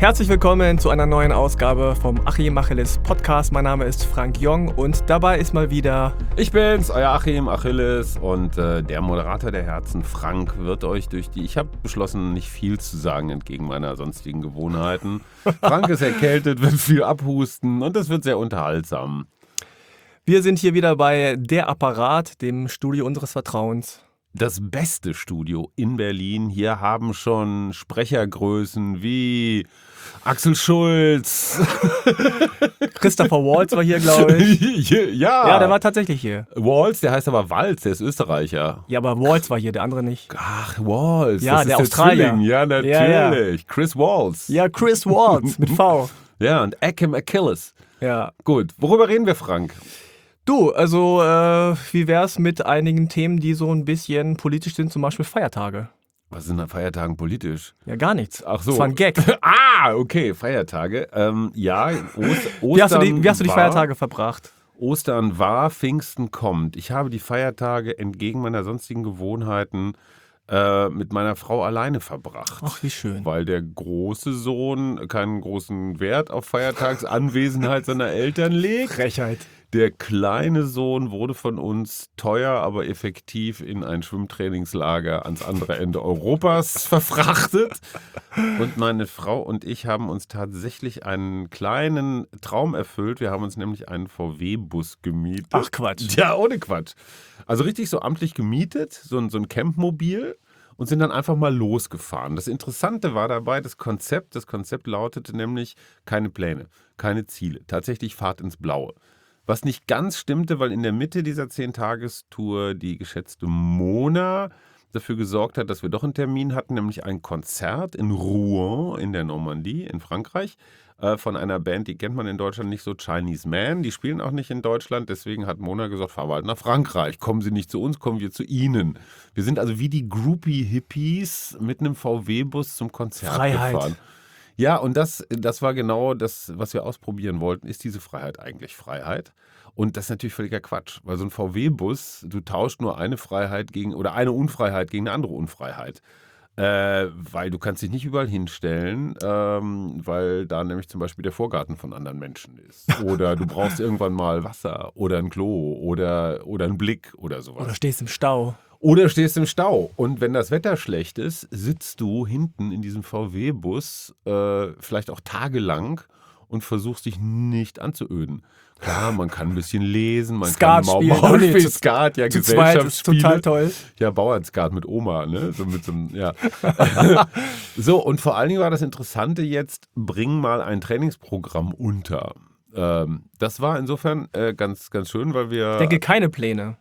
Herzlich willkommen zu einer neuen Ausgabe vom Achim Achilles Podcast. Mein Name ist Frank Jong und dabei ist mal wieder... Ich bin's, euer Achim Achilles und der Moderator der Herzen, Frank, wird euch Ich habe beschlossen, nicht viel zu sagen entgegen meiner sonstigen Gewohnheiten. Frank ist erkältet, wird viel abhusten und es wird sehr unterhaltsam. Wir sind hier wieder bei Der Apparat, dem Studio unseres Vertrauens. Das beste Studio in Berlin. Hier haben schon Sprechergrößen wie Axel Schulz. Christopher Waltz war hier, glaube ich. Ja, der war tatsächlich hier. Waltz, der heißt aber Waltz, der ist Österreicher. Ja, aber Waltz war hier, der andere nicht. Ach, Waltz. Ja, das der ist Australier. Zwilling. Ja, natürlich. Ja. Chris Waltz. Ja, Chris Waltz mit V. Ja, und Achim Achilles. Ja. Gut, worüber reden wir, Frank? Du, also wie wär's mit einigen Themen, die so ein bisschen politisch sind, zum Beispiel Feiertage? Was sind an Feiertagen politisch? Ja, gar nichts. Ach so. Das war ein Gag. Okay, Feiertage. Ja, Wie hast du die Feiertage verbracht? Ostern war, Pfingsten kommt. Ich habe die Feiertage entgegen meiner sonstigen Gewohnheiten mit meiner Frau alleine verbracht. Ach, wie schön. Weil der große Sohn keinen großen Wert auf Feiertagsanwesenheit seiner Eltern legt. Frechheit. Der kleine Sohn wurde von uns teuer, aber effektiv in ein Schwimmtrainingslager ans andere Ende Europas verfrachtet. Und meine Frau und ich haben uns tatsächlich einen kleinen Traum erfüllt. Wir haben uns nämlich einen VW-Bus gemietet. Ach, Quatsch. Ja, ohne Quatsch. Also richtig so amtlich gemietet, so ein Campmobil. Und sind dann einfach mal losgefahren. Das Interessante war dabei das Konzept. Das Konzept lautete nämlich keine Pläne, keine Ziele. Tatsächlich Fahrt ins Blaue. Was nicht ganz stimmte, weil in der Mitte dieser 10-Tagestour die geschätzte Mona dafür gesorgt hat, dass wir doch einen Termin hatten, nämlich ein Konzert in Rouen in der Normandie in Frankreich von einer Band, die kennt man in Deutschland nicht so, Chinese Man. Die spielen auch nicht in Deutschland, deswegen hat Mona gesagt, fahren wir halt nach Frankreich. Kommen Sie nicht zu uns, kommen wir zu Ihnen. Wir sind also wie die Groupie-Hippies mit einem VW-Bus zum Konzert gefahren. Ja, und das war genau das, was wir ausprobieren wollten. Ist diese Freiheit eigentlich Freiheit? Und das ist natürlich völliger Quatsch, weil so ein VW-Bus, du tauscht nur eine Freiheit oder eine Unfreiheit gegen eine andere Unfreiheit. Weil du kannst dich nicht überall hinstellen, weil da nämlich zum Beispiel der Vorgarten von anderen Menschen ist. Oder du brauchst irgendwann mal Wasser oder ein Klo oder einen Blick oder sowas. Oder stehst im Stau. Und wenn das Wetter schlecht ist, sitzt du hinten in diesem VW-Bus vielleicht auch tagelang und versuchst dich nicht anzuöden. Klar, man kann ein bisschen lesen, man Skat kann spielen. Skat, ja, zu zweit ist Gesellschaftsspiele. total toll. Ja, Bauernskat mit Oma, ne? So mit so einem, ja. So, und vor allen Dingen war das Interessante jetzt, bring mal ein Trainingsprogramm unter. Das war insofern ganz, ganz schön, weil wir... Ich denke, keine Pläne.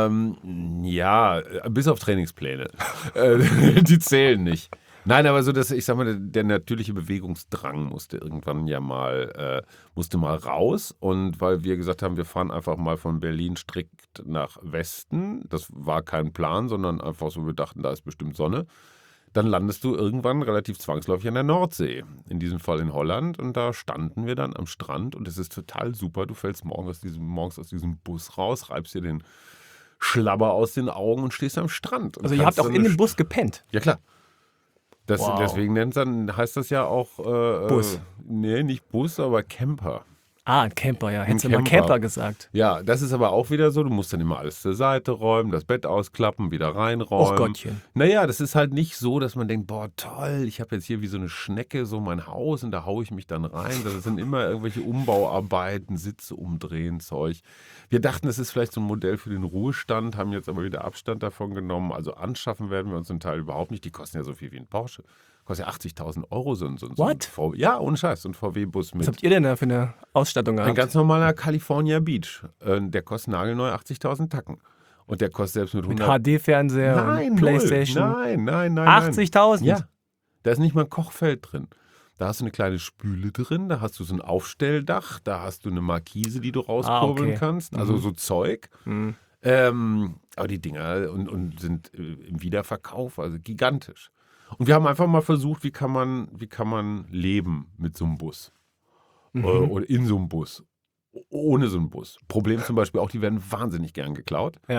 Ja, bis auf Trainingspläne. Die zählen nicht. Nein, aber so, ich sag mal, der natürliche Bewegungsdrang musste irgendwann ja mal, musste mal raus. Und weil wir gesagt haben, wir fahren einfach mal von Berlin strikt nach Westen, das war kein Plan, sondern einfach so, wir dachten, da ist bestimmt Sonne. Dann landest du irgendwann relativ zwangsläufig an der Nordsee, in diesem Fall in Holland. Und da standen wir dann am Strand und es ist total super. Du fällst morgens aus diesem Bus raus, reibst dir den Schlabber aus den Augen und stehst am Strand. Also ihr habt auch in dem Bus gepennt? Ja, klar. Wow. Deswegen heißt das ja auch Bus. Nee, nicht Bus, aber Camper. Ein Camper, ja. Hättest du mal Camper gesagt. Ja, das ist aber auch wieder so, du musst dann immer alles zur Seite räumen, das Bett ausklappen, wieder reinräumen. Och Gottchen. Naja, das ist halt nicht so, dass man denkt, boah, toll, ich habe jetzt hier wie so eine Schnecke so mein Haus und da haue ich mich dann rein. Das sind immer irgendwelche Umbauarbeiten, Sitze umdrehen, Zeug. Wir dachten, das ist vielleicht so ein Modell für den Ruhestand, haben jetzt aber wieder Abstand davon genommen. Also anschaffen werden wir uns einen Teil überhaupt nicht. Die kosten ja so viel wie ein Porsche. Kostet ja 80.000 Euro so ein What? Ja, ohne Scheiß, so ein VW-Bus mit. Was habt ihr denn da für eine Ausstattung gehabt? Ein ganz normaler California Beach. Der kostet nagelneu 80.000 Tacken. Und der kostet selbst mit 100... HD-Fernseher und Playstation. Nein. 80.000? Ja, da ist nicht mal ein Kochfeld drin. Da hast du eine kleine Spüle drin, da hast du so ein Aufstelldach, da hast du eine Markise, die du rauskurbeln kannst. Also so Zeug. Mhm. Aber die Dinger und sind im Wiederverkauf, also gigantisch. Und wir haben einfach mal versucht, wie kann man leben mit so einem Bus. Oder in so einem Bus. Ohne so einen Bus. Problem zum Beispiel auch, die werden wahnsinnig gern geklaut. Ja.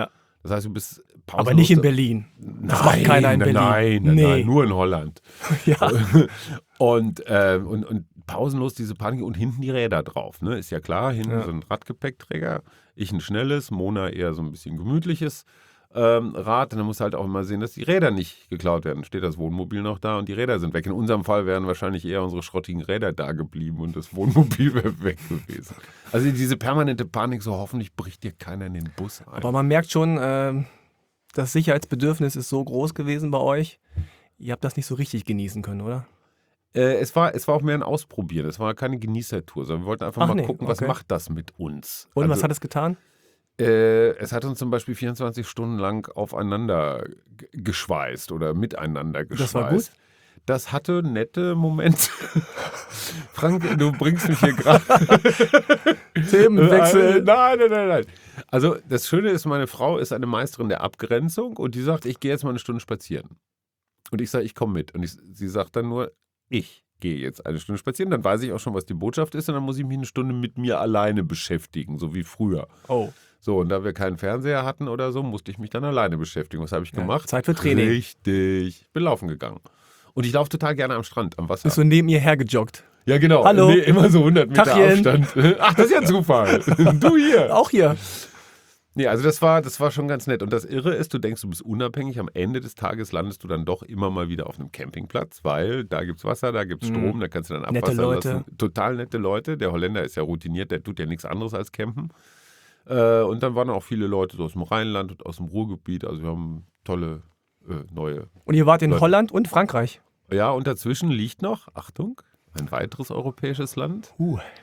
Das heißt, du bist pausenlos. Aber nicht in Berlin. Das macht keiner in Berlin. Nein, nur in Holland. Ja. Und pausenlos diese Panik und hinten die Räder drauf. Ne? Ist ja klar, hinten so ein Radgepäckträger. Ich ein schnelles, Mona eher so ein bisschen gemütliches Rad. Und dann musst du halt auch immer sehen, dass die Räder nicht geklaut werden. Steht das Wohnmobil noch da und die Räder sind weg. In unserem Fall wären wahrscheinlich eher unsere schrottigen Räder da geblieben und das Wohnmobil wäre weg gewesen. Also diese permanente Panik, so hoffentlich bricht dir keiner in den Bus ein. Aber man merkt schon, das Sicherheitsbedürfnis ist so groß gewesen bei euch. Ihr habt das nicht so richtig genießen können, oder? Es war auch mehr ein Ausprobieren. Es war keine Genießertour, sondern wir wollten einfach mal gucken, was macht das mit uns. Und was hat es getan? Es hat uns zum Beispiel 24 Stunden lang aufeinander geschweißt oder miteinander geschweißt. Das war gut? Das hatte nette Momente. Frank, du bringst mich hier gerade. Themenwechsel. Nein. Also das Schöne ist, meine Frau ist eine Meisterin der Abgrenzung und die sagt, ich gehe jetzt mal eine Stunde spazieren. Und ich sage, ich komme mit. Und sie sagt dann nur, ich gehe jetzt eine Stunde spazieren. Dann weiß ich auch schon, was die Botschaft ist und dann muss ich mich eine Stunde mit mir alleine beschäftigen, so wie früher. Oh. So, und da wir keinen Fernseher hatten oder so, musste ich mich dann alleine beschäftigen. Was habe ich gemacht? Zeit für Training. Richtig. Ich bin laufen gegangen. Und ich laufe total gerne am Strand, am Wasser. Bist du neben ihr hergejoggt? Ja, genau. Hallo. Nee, immer so 100 Meter Tachchen. Abstand. Ach, das ist ja ein Zufall. Du hier. Auch hier. Nee, also das war schon ganz nett. Und das Irre ist, du denkst, du bist unabhängig. Am Ende des Tages landest du dann doch immer mal wieder auf einem Campingplatz, weil da gibt's Wasser, da gibt's Strom, da kannst du dann Nette Abwasser Leute. lassen. Total nette Leute. Der Holländer ist ja routiniert, der tut ja nichts anderes als campen. Und dann waren auch viele Leute so aus dem Rheinland und aus dem Ruhrgebiet. Also wir haben tolle neue. Und ihr wart in Leute. Holland und Frankreich. Ja, und dazwischen liegt noch, Achtung, ein weiteres europäisches Land.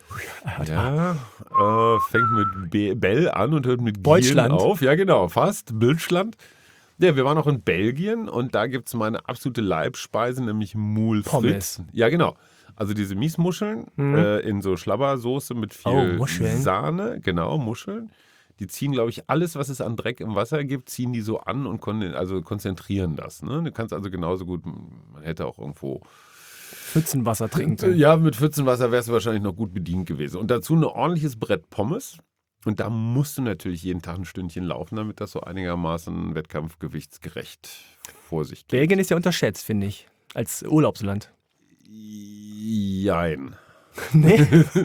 Ja, fängt mit Bell an und hört mit Deutschland. Gielen auf. Ja, genau, fast. Deutschland. Ja, wir waren auch in Belgien und da gibt es meine absolute Leibspeise, nämlich Moule Pommes. frites. Ja, genau. Also diese Miesmuscheln in so Schlabbersoße mit viel Muscheln. Sahne. Genau, Muscheln. Die ziehen, glaube ich, alles, was es an Dreck im Wasser gibt, ziehen die so an und konzentrieren das. Ne? Du kannst also genauso gut, man hätte auch irgendwo Pfützenwasser trinken. Ja, mit Pfützenwasser wärst du wahrscheinlich noch gut bedient gewesen. Und dazu ein ordentliches Brett Pommes. Und da musst du natürlich jeden Tag ein Stündchen laufen, damit das so einigermaßen wettkampfgewichtsgerecht vor sich geht. Belgien ist ja unterschätzt, finde ich, als Urlaubsland. Jein. Nee.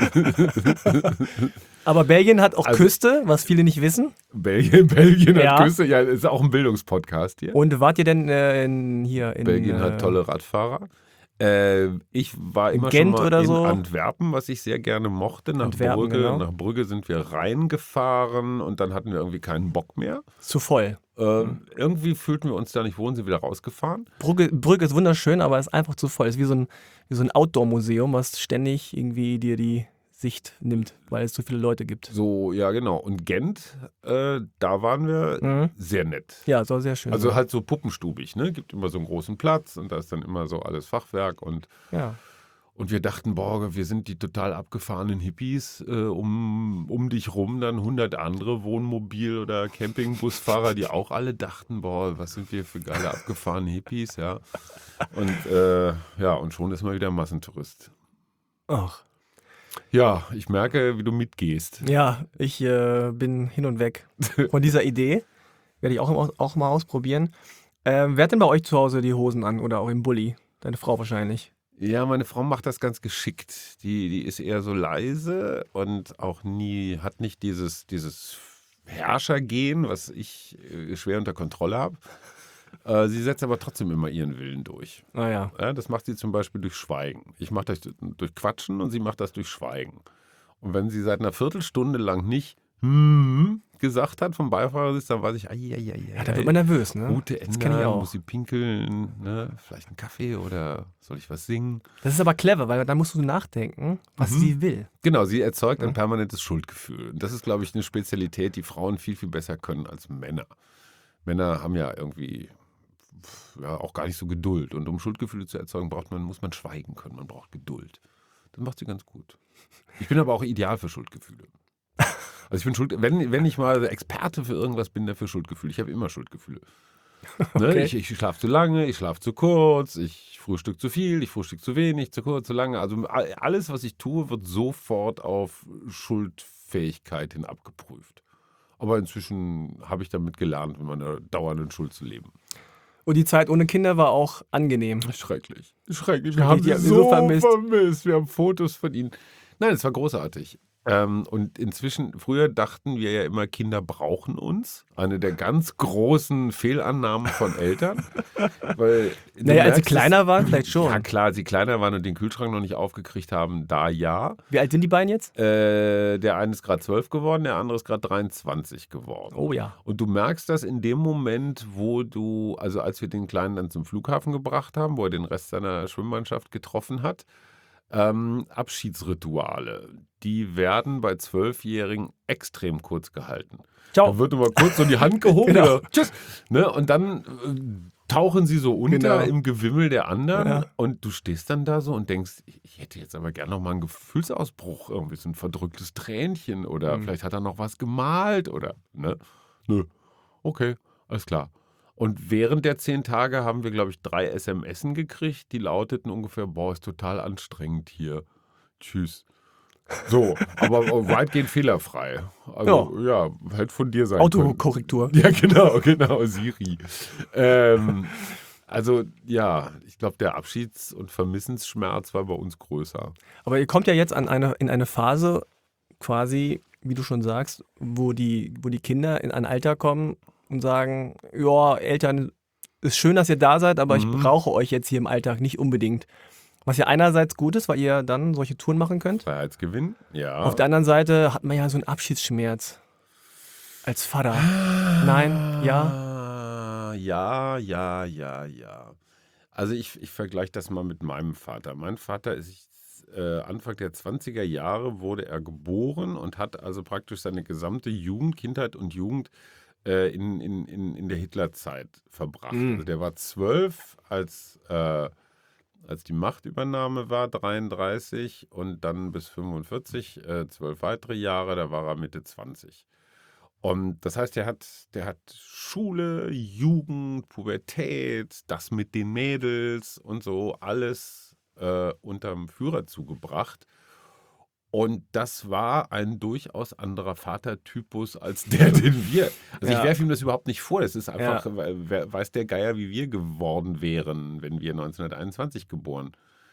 Aber Belgien hat auch Also- Küste, was viele nicht wissen. Belgien Ja. hat Küste. Ja, ist auch ein Bildungspodcast hier. Und wart ihr denn hier in Belgien hat tolle Radfahrer. Ich war immer Gent schon mal oder in so? Antwerpen, was ich sehr gerne mochte. Nach Antwerpen, Brügge. genau. Nach Brügge sind wir reingefahren und dann hatten wir irgendwie keinen Bock mehr. zu voll. Irgendwie fühlten wir uns da nicht wohl, sind wieder rausgefahren. Brügge ist wunderschön, aber ist einfach zu voll. Ist wie so ein Outdoor-Museum, was ständig irgendwie dir die Sicht nimmt, weil es so viele Leute gibt. So, ja genau. Und Gent, da waren wir sehr nett. Ja, soll sehr schön Also sein. halt so puppenstubig, ne? Gibt immer so einen großen Platz und da ist dann immer so alles Fachwerk und Ja. wir dachten, boah, wir sind die total abgefahrenen Hippies, um dich rum dann 100 andere Wohnmobil- oder Campingbusfahrer, die auch alle dachten, boah, was sind wir für geile abgefahrene Hippies, ja. Und schon ist mal wieder Massentourist. Ach. Ja, ich merke, wie du mitgehst. Ja, ich bin hin und weg von dieser Idee. Werde ich auch mal ausprobieren. Wer hat denn bei euch zu Hause die Hosen an oder auch im Bulli? Deine Frau wahrscheinlich. Ja, meine Frau macht das ganz geschickt. Die ist eher so leise und auch hat nicht dieses Herrschergehen, was ich schwer unter Kontrolle habe. Sie setzt aber trotzdem immer ihren Willen durch. Naja. Ja, das macht sie zum Beispiel durch Schweigen. Ich mache das durch Quatschen und sie macht das durch Schweigen. Und wenn sie seit einer Viertelstunde lang nicht gesagt hat vom Beifahrersitz, dann weiß ich, Ja, da wird man nervös, ne? Route Das kenne ich ändern, auch. muss sie pinkeln, ne? Vielleicht einen Kaffee oder soll ich was singen? Das ist aber clever, weil da musst du nachdenken, was sie will. Genau, sie erzeugt ein permanentes Schuldgefühl. Und das ist, glaube ich, eine Spezialität, die Frauen viel, viel besser können als Männer. Männer haben ja irgendwie auch gar nicht so Geduld. Und um Schuldgefühle zu erzeugen, muss man schweigen können. Man braucht Geduld. Das macht sie ganz gut. Ich bin aber auch ideal für Schuldgefühle. Also wenn ich mal Experte für irgendwas bin, dann für Schuldgefühle. Ich habe immer Schuldgefühle. Ne? Okay. Ich schlafe zu lange, ich schlafe zu kurz, ich frühstück zu viel, ich frühstück zu wenig, zu kurz, zu lange. Also alles, was ich tue, wird sofort auf Schuldfähigkeit hin abgeprüft. Aber inzwischen habe ich damit gelernt, mit meiner dauernden Schuld zu leben. Und die Zeit ohne Kinder war auch angenehm. Schrecklich. Schrecklich. Wir haben Die sie haben sie so so vermisst. Wir haben Fotos von ihnen. Nein, es war großartig. Und inzwischen, früher dachten wir ja immer, Kinder brauchen uns. Eine der ganz großen Fehlannahmen von Eltern. Weil du Naja, als sie merkst es- kleiner waren, vielleicht schon. Ja klar, als sie kleiner waren und den Kühlschrank noch nicht aufgekriegt haben, da ja. Wie alt sind die beiden jetzt? Der eine ist gerade 12 geworden, der andere ist gerade 23 geworden. Oh ja. Und du merkst das in dem Moment, also als wir den Kleinen dann zum Flughafen gebracht haben, wo er den Rest seiner Schwimmmannschaft getroffen hat, Abschiedsrituale, die werden bei 12-Jährigen extrem kurz gehalten. Ciao. Da wird immer kurz so die Hand gehoben, Genau. oder tschüss, ne? Und dann tauchen sie so unter Genau. im Gewimmel der anderen Ja. und du stehst dann da so und denkst, ich hätte jetzt aber gerne noch mal einen Gefühlsausbruch, irgendwie so ein verdrücktes Tränchen oder vielleicht hat er noch was gemalt oder, ne? Nö, okay, alles klar. Und während der 10 Tage haben wir, glaube ich, 3 SMSen gekriegt, die lauteten ungefähr, boah, ist total anstrengend hier. Tschüss. So, aber weitgehend fehlerfrei. Also, ja, hätte von dir sein können. Autokorrektur. Ja, genau, Siri. Also, ja, ich glaube, der Abschieds- und Vermissensschmerz war bei uns größer. Aber ihr kommt ja jetzt in eine Phase, quasi, wie du schon sagst, wo die Kinder in ein Alter kommen und sagen, ja, Eltern, ist schön, dass ihr da seid, aber ich brauche euch jetzt hier im Alltag nicht unbedingt. Was ja einerseits gut ist, weil ihr dann solche Touren machen könnt. Freiheitsgewinn, ja. Auf der anderen Seite hat man ja so einen Abschiedsschmerz als Vater. Nein, ja. Ja. Also ich vergleiche das mal mit meinem Vater. Mein Vater ist Anfang der 20er Jahre wurde er geboren und hat also praktisch seine gesamte Jugend, Kindheit und Jugend in der Hitlerzeit verbracht. Also der war 12, als die Machtübernahme war, 33 und dann bis 45, 12 weitere Jahre, da war er Mitte 20. Und das heißt, der hat Schule, Jugend, Pubertät, das mit den Mädels und so alles unterm Führer zugebracht. Und das war ein durchaus anderer Vatertypus als der, den wir. Also Ja. ich werfe ihm das überhaupt nicht vor. Das ist einfach, weiß der Geier, wie wir geworden wären, wenn wir 1921 geboren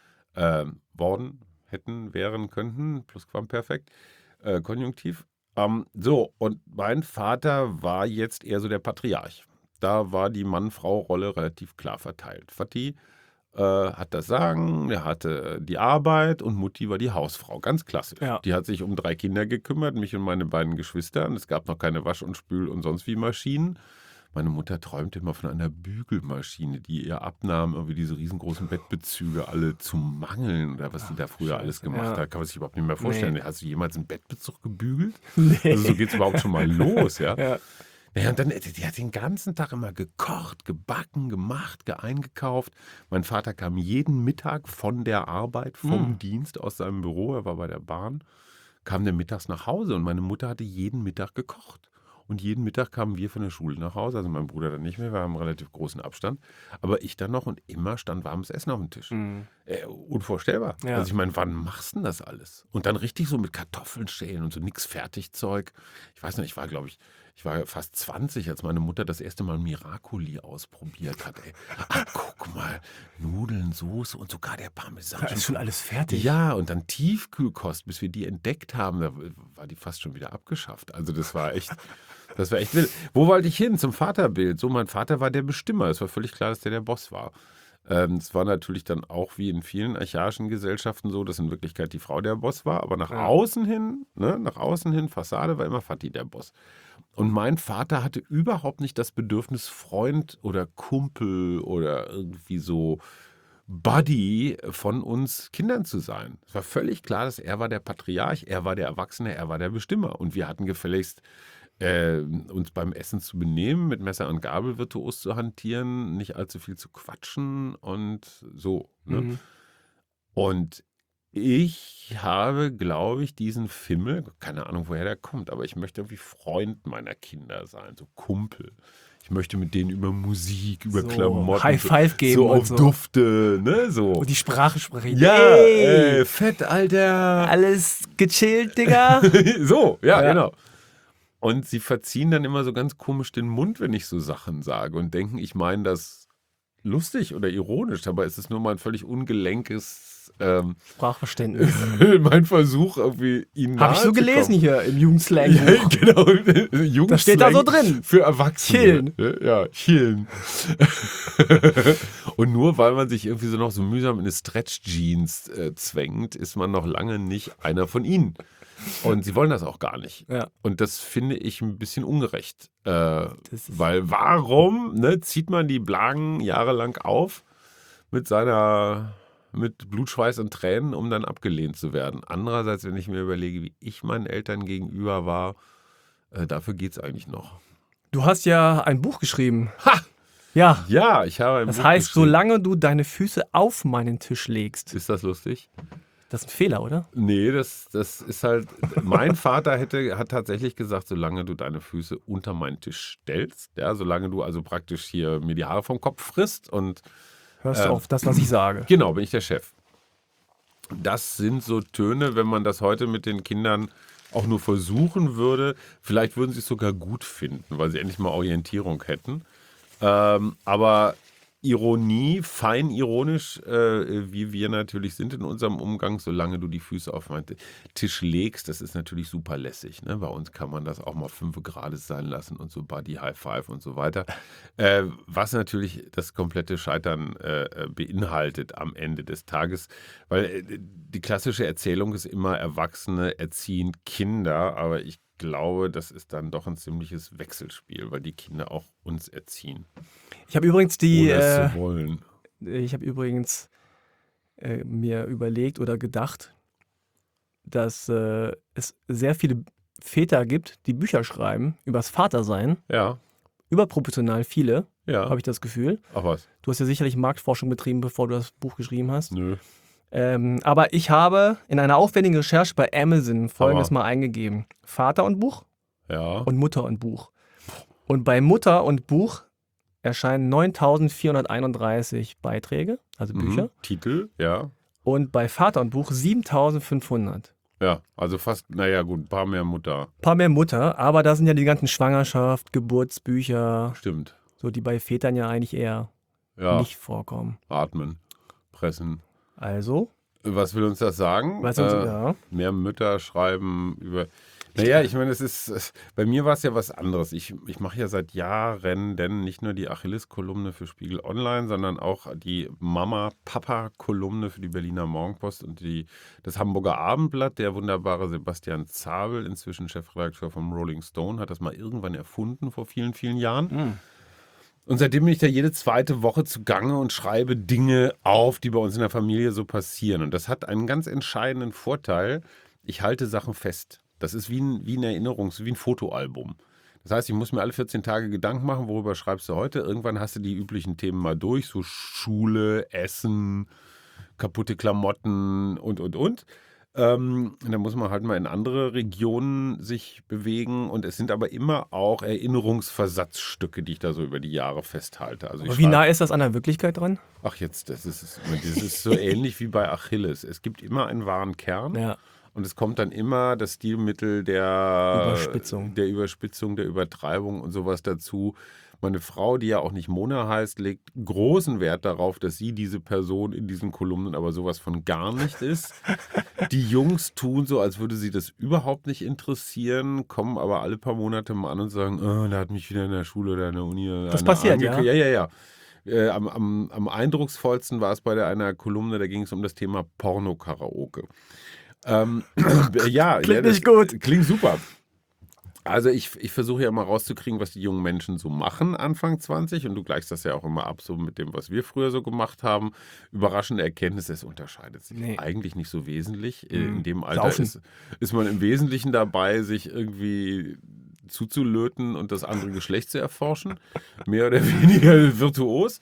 worden hätten, wären, könnten, Plusquamperfekt, Konjunktiv. So, und mein Vater war jetzt eher so der Patriarch. Da war die Mann-Frau-Rolle relativ klar verteilt. Vati hat das Sagen, er hatte die Arbeit und Mutti war die Hausfrau, ganz klassisch. Ja. Die hat sich um 3 Kinder gekümmert, mich und meine beiden Geschwister. Und es gab noch keine Wasch- und Spül- und sonst wie Maschinen. Meine Mutter träumte immer von einer Bügelmaschine, die ihr abnahm, irgendwie diese riesengroßen Bettbezüge alle zu mangeln oder was die da früher alles gemacht hat. Kann man sich überhaupt nicht mehr vorstellen. Hast du jemals einen Bettbezug gebügelt? Nee. Also so geht es überhaupt schon mal los, ja. Ja. Naja, und dann, die hat den ganzen Tag immer gekocht, gebacken, gemacht, eingekauft. Mein Vater kam jeden Mittag von der Arbeit, vom Dienst aus seinem Büro, er war bei der Bahn, kam der mittags nach Hause und meine Mutter hatte jeden Mittag gekocht. Und jeden Mittag kamen wir von der Schule nach Hause, also mein Bruder dann nicht mehr, wir haben einen relativ großen Abstand. Aber ich dann noch und immer stand warmes Essen auf dem Tisch. Unvorstellbar. Ja. Also ich meine, wann machst du denn das alles? Und dann richtig so mit Kartoffeln schälen und so nix Fertigzeug. Ich weiß nicht, ich war fast 20, als meine Mutter das erste Mal Miracoli ausprobiert hat. Ey. Ach, guck mal, Nudeln, Soße und sogar der Parmesan. Da ist schon alles fertig. Ja, und dann Tiefkühlkost, bis wir die entdeckt haben, da war die fast schon wieder abgeschafft. Also das war echt wild. Wo wollte ich hin? Zum Vaterbild. So, mein Vater war der Bestimmer. Es war völlig klar, dass der Boss war. Es war natürlich dann auch wie in vielen archaischen Gesellschaften so, dass in Wirklichkeit die Frau der Boss war, aber nach außen hin, Fassade war immer Vati der Boss. Und mein Vater hatte überhaupt nicht das Bedürfnis, Freund oder Kumpel oder irgendwie so Buddy von uns Kindern zu sein. Es war völlig klar, dass er war der Patriarch, er war der Erwachsene, er war der Bestimmer. Und wir hatten gefälligst uns beim Essen zu benehmen, mit Messer und Gabel virtuos zu hantieren, nicht allzu viel zu quatschen und so. Ne? Und ich habe, glaube ich, diesen Fimmel, keine Ahnung, woher der kommt, aber ich möchte irgendwie Freund meiner Kinder sein, so Kumpel. Ich möchte mit denen über Musik, über So, Klamotten, High Five geben so und auf so. Dufte, ne, so. Und die Sprache sprechen. Ja, fett, Alter. Alles gechillt, Digga. So, ja, Ja. genau. Und sie verziehen dann immer so ganz komisch den Mund, wenn ich so Sachen sage und denken, ich meine das lustig oder ironisch. Dabei ist es nur mal ein völlig ungelenkes Sprachverständnis. mein Versuch, irgendwie ihnen Habe ich so nahe zu gelesen kommen. hier im Jugendslang. Ja, genau. Jugendslang Das steht da so drin. Für Erwachsene. Chillen. Ja, chillen. Und nur weil man sich irgendwie so noch so mühsam in eine Stretch-Jeans zwängt, ist man noch lange nicht einer von ihnen. Und sie wollen das auch gar nicht. Ja. Und das finde ich ein bisschen ungerecht. ist- Weil warum zieht man die Blagen jahrelang auf mit Blut, Schweiß und Tränen, um dann abgelehnt zu werden? Andererseits, wenn ich mir überlege, wie ich meinen Eltern gegenüber war, dafür geht es eigentlich noch. Du hast ja ein Buch geschrieben. Ha! Ja. Ja, ich habe ein Das Buch heißt, geschrieben. solange du deine Füße auf meinen Tisch legst. Ist das lustig? Das ist ein Fehler, oder? Nee, das ist halt. Mein Vater hat tatsächlich gesagt, solange du deine Füße unter meinen Tisch stellst, ja, solange du also praktisch hier mir die Haare vom Kopf frisst und Hörst du auf das, was ich sage. genau, bin ich der Chef. Das sind so Töne, wenn man das heute mit den Kindern auch nur versuchen würde, vielleicht würden sie es sogar gut finden, weil sie endlich mal Orientierung hätten. Aber Ironie, fein ironisch, wie wir natürlich sind in unserem Umgang, solange du die Füße auf meinen Tisch legst, das ist natürlich super lässig. Ne? Bei uns kann man das auch mal 5 Grad sein lassen und so Buddy High Five und so weiter. Was natürlich das komplette Scheitern beinhaltet am Ende des Tages, weil die klassische Erzählung ist immer, Erwachsene erziehen Kinder, aber ich glaube, das ist dann doch ein ziemliches Wechselspiel, weil die Kinder auch uns erziehen. Ich habe übrigens Ohne es zu wollen. Mir überlegt oder gedacht, dass es sehr viele Väter gibt, die Bücher schreiben übers Vatersein. Ja, Überproportional viele, ja. habe ich das Gefühl. Ach was? Du hast ja sicherlich Marktforschung betrieben, bevor du das Buch geschrieben hast. Nö. Aber ich habe in einer aufwendigen Recherche bei Amazon Folgendes Aber- mal eingegeben. Vater und Buch Ja. und Mutter und Buch. Und bei Mutter und Buch erscheinen 9.431 Beiträge, also Bücher. Titel, ja. Und bei Vater und Buch 7.500. Ja, also fast, naja gut, ein paar mehr Mutter. Paar mehr Mutter, aber da sind ja die ganzen Schwangerschaft, Geburtsbücher, Stimmt. so die bei Vätern ja eigentlich eher Ja, nicht vorkommen. atmen, pressen. Also, Was will uns das sagen? ja. Mehr Mütter schreiben über. Naja, ich meine, bei mir war es ja was anderes. Ich mache ja seit Jahren denn nicht nur die Achilles-Kolumne für Spiegel Online, sondern auch die Mama-Papa-Kolumne für die Berliner Morgenpost und das Hamburger Abendblatt. Der wunderbare Sebastian Zabel, inzwischen Chefredakteur vom Rolling Stone, hat das mal irgendwann erfunden vor vielen, vielen Jahren. Und seitdem bin ich da jede zweite Woche zugange und schreibe Dinge auf, die bei uns in der Familie so passieren. Und das hat einen ganz entscheidenden Vorteil. Ich halte Sachen fest. Das ist wie ein Fotoalbum. Das heißt, ich muss mir alle 14 Tage Gedanken machen, worüber schreibst du heute. Irgendwann hast du die üblichen Themen mal durch, so Schule, Essen, kaputte Klamotten und. Und dann muss man halt mal in andere Regionen sich bewegen. Und es sind aber immer auch Erinnerungsversatzstücke, die ich da so über die Jahre festhalte. Also Aber wie nah ist das an der Wirklichkeit dran? Ach jetzt, das ist so ähnlich wie bei Achilles. Es gibt immer einen wahren Kern. Ja. Und es kommt dann immer das Stilmittel der Überspitzung, der Übertreibung und sowas dazu. Meine Frau, die ja auch nicht Mona heißt, legt großen Wert darauf, dass sie diese Person in diesen Kolumnen aber sowas von gar nicht ist. Die Jungs tun so, als würde sie das überhaupt nicht interessieren, kommen aber alle paar Monate mal an und sagen, oh, da hat mich wieder in der Schule oder in der Uni Das passiert, ja? Ja. Am eindrucksvollsten war es bei einer Kolumne, da ging es um das Thema Porno-Karaoke. Klingt nicht gut. Klingt super. Also ich versuche ja immer rauszukriegen, was die jungen Menschen so machen Anfang 20 und du gleichst das ja auch immer ab so mit dem, was wir früher so gemacht haben. Überraschende Erkenntnis, es unterscheidet sich eigentlich nicht so wesentlich. In dem Alter ist man im Wesentlichen dabei, sich irgendwie zuzulöten und das andere Geschlecht zu erforschen. Mehr oder weniger virtuos.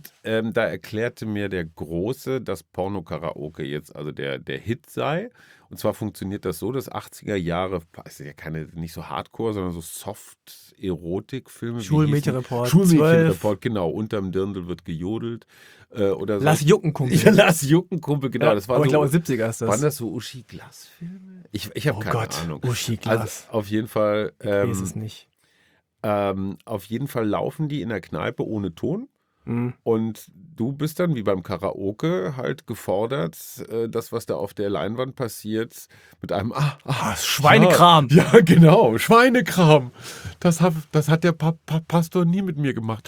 Da erklärte mir der Große, dass Porno-Karaoke jetzt also der Hit sei. Und zwar funktioniert das so, dass 80er Jahre, ist ja nicht so Hardcore, sondern so Soft-Erotik-Filme. Schulmädchenreport. Schulmädchenreport, genau. Unterm Dirndl wird gejodelt. Oder so. Lass jucken, Kumpel. Ja, Lass jucken, Kumpel, genau. Ja, Das war aber ich so, glaube, 70er ist das. waren das so Uschi-Glas-Filme? Ich habe Oh keine Gott, Ahnung. Uschi Glas. Also auf jeden Fall, Ich weiß es nicht. auf jeden Fall laufen die in der Kneipe ohne Ton. Mhm. Und du bist dann wie beim Karaoke halt gefordert, das, was da auf der Leinwand passiert, mit einem Schweinekram. Ja, genau, Schweinekram. Das hat der Pastor nie mit mir gemacht.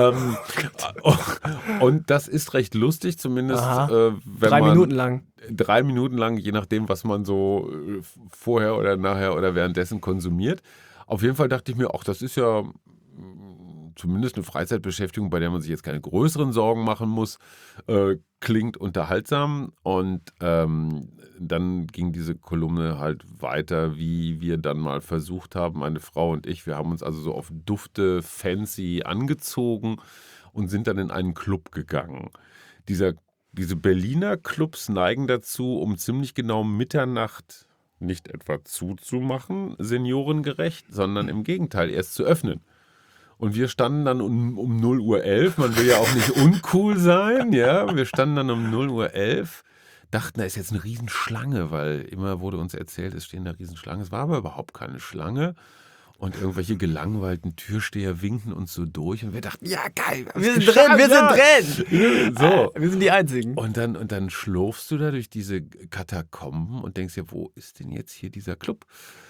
Und das ist recht lustig, zumindest wenn 3 man Minuten lang. 3 Minuten lang, je nachdem, was man so vorher oder nachher oder währenddessen konsumiert. Auf jeden Fall dachte ich mir, ach, das ist ja zumindest eine Freizeitbeschäftigung, bei der man sich jetzt keine größeren Sorgen machen muss, klingt unterhaltsam. Und dann ging diese Kolumne halt weiter, wie wir dann mal versucht haben, meine Frau und ich. Wir haben uns also so auf Dufte fancy angezogen und sind dann in einen Club gegangen. Diese Berliner Clubs neigen dazu, um ziemlich genau Mitternacht nicht etwa zuzumachen, seniorengerecht, sondern im Gegenteil, erst zu öffnen. Und wir standen dann um 0:11 Uhr, man will ja auch nicht uncool sein, ja, wir standen dann um 0:11 Uhr, dachten, da ist jetzt eine Riesenschlange, weil immer wurde uns erzählt, es stehen da Riesenschlangen, es war aber überhaupt keine Schlange. Und irgendwelche gelangweilten Türsteher winken uns so durch und wir dachten, ja geil, Wir sind drin. So. Wir sind die Einzigen. Und dann schlurfst du da durch diese Katakomben und denkst dir, wo ist denn jetzt hier dieser Club?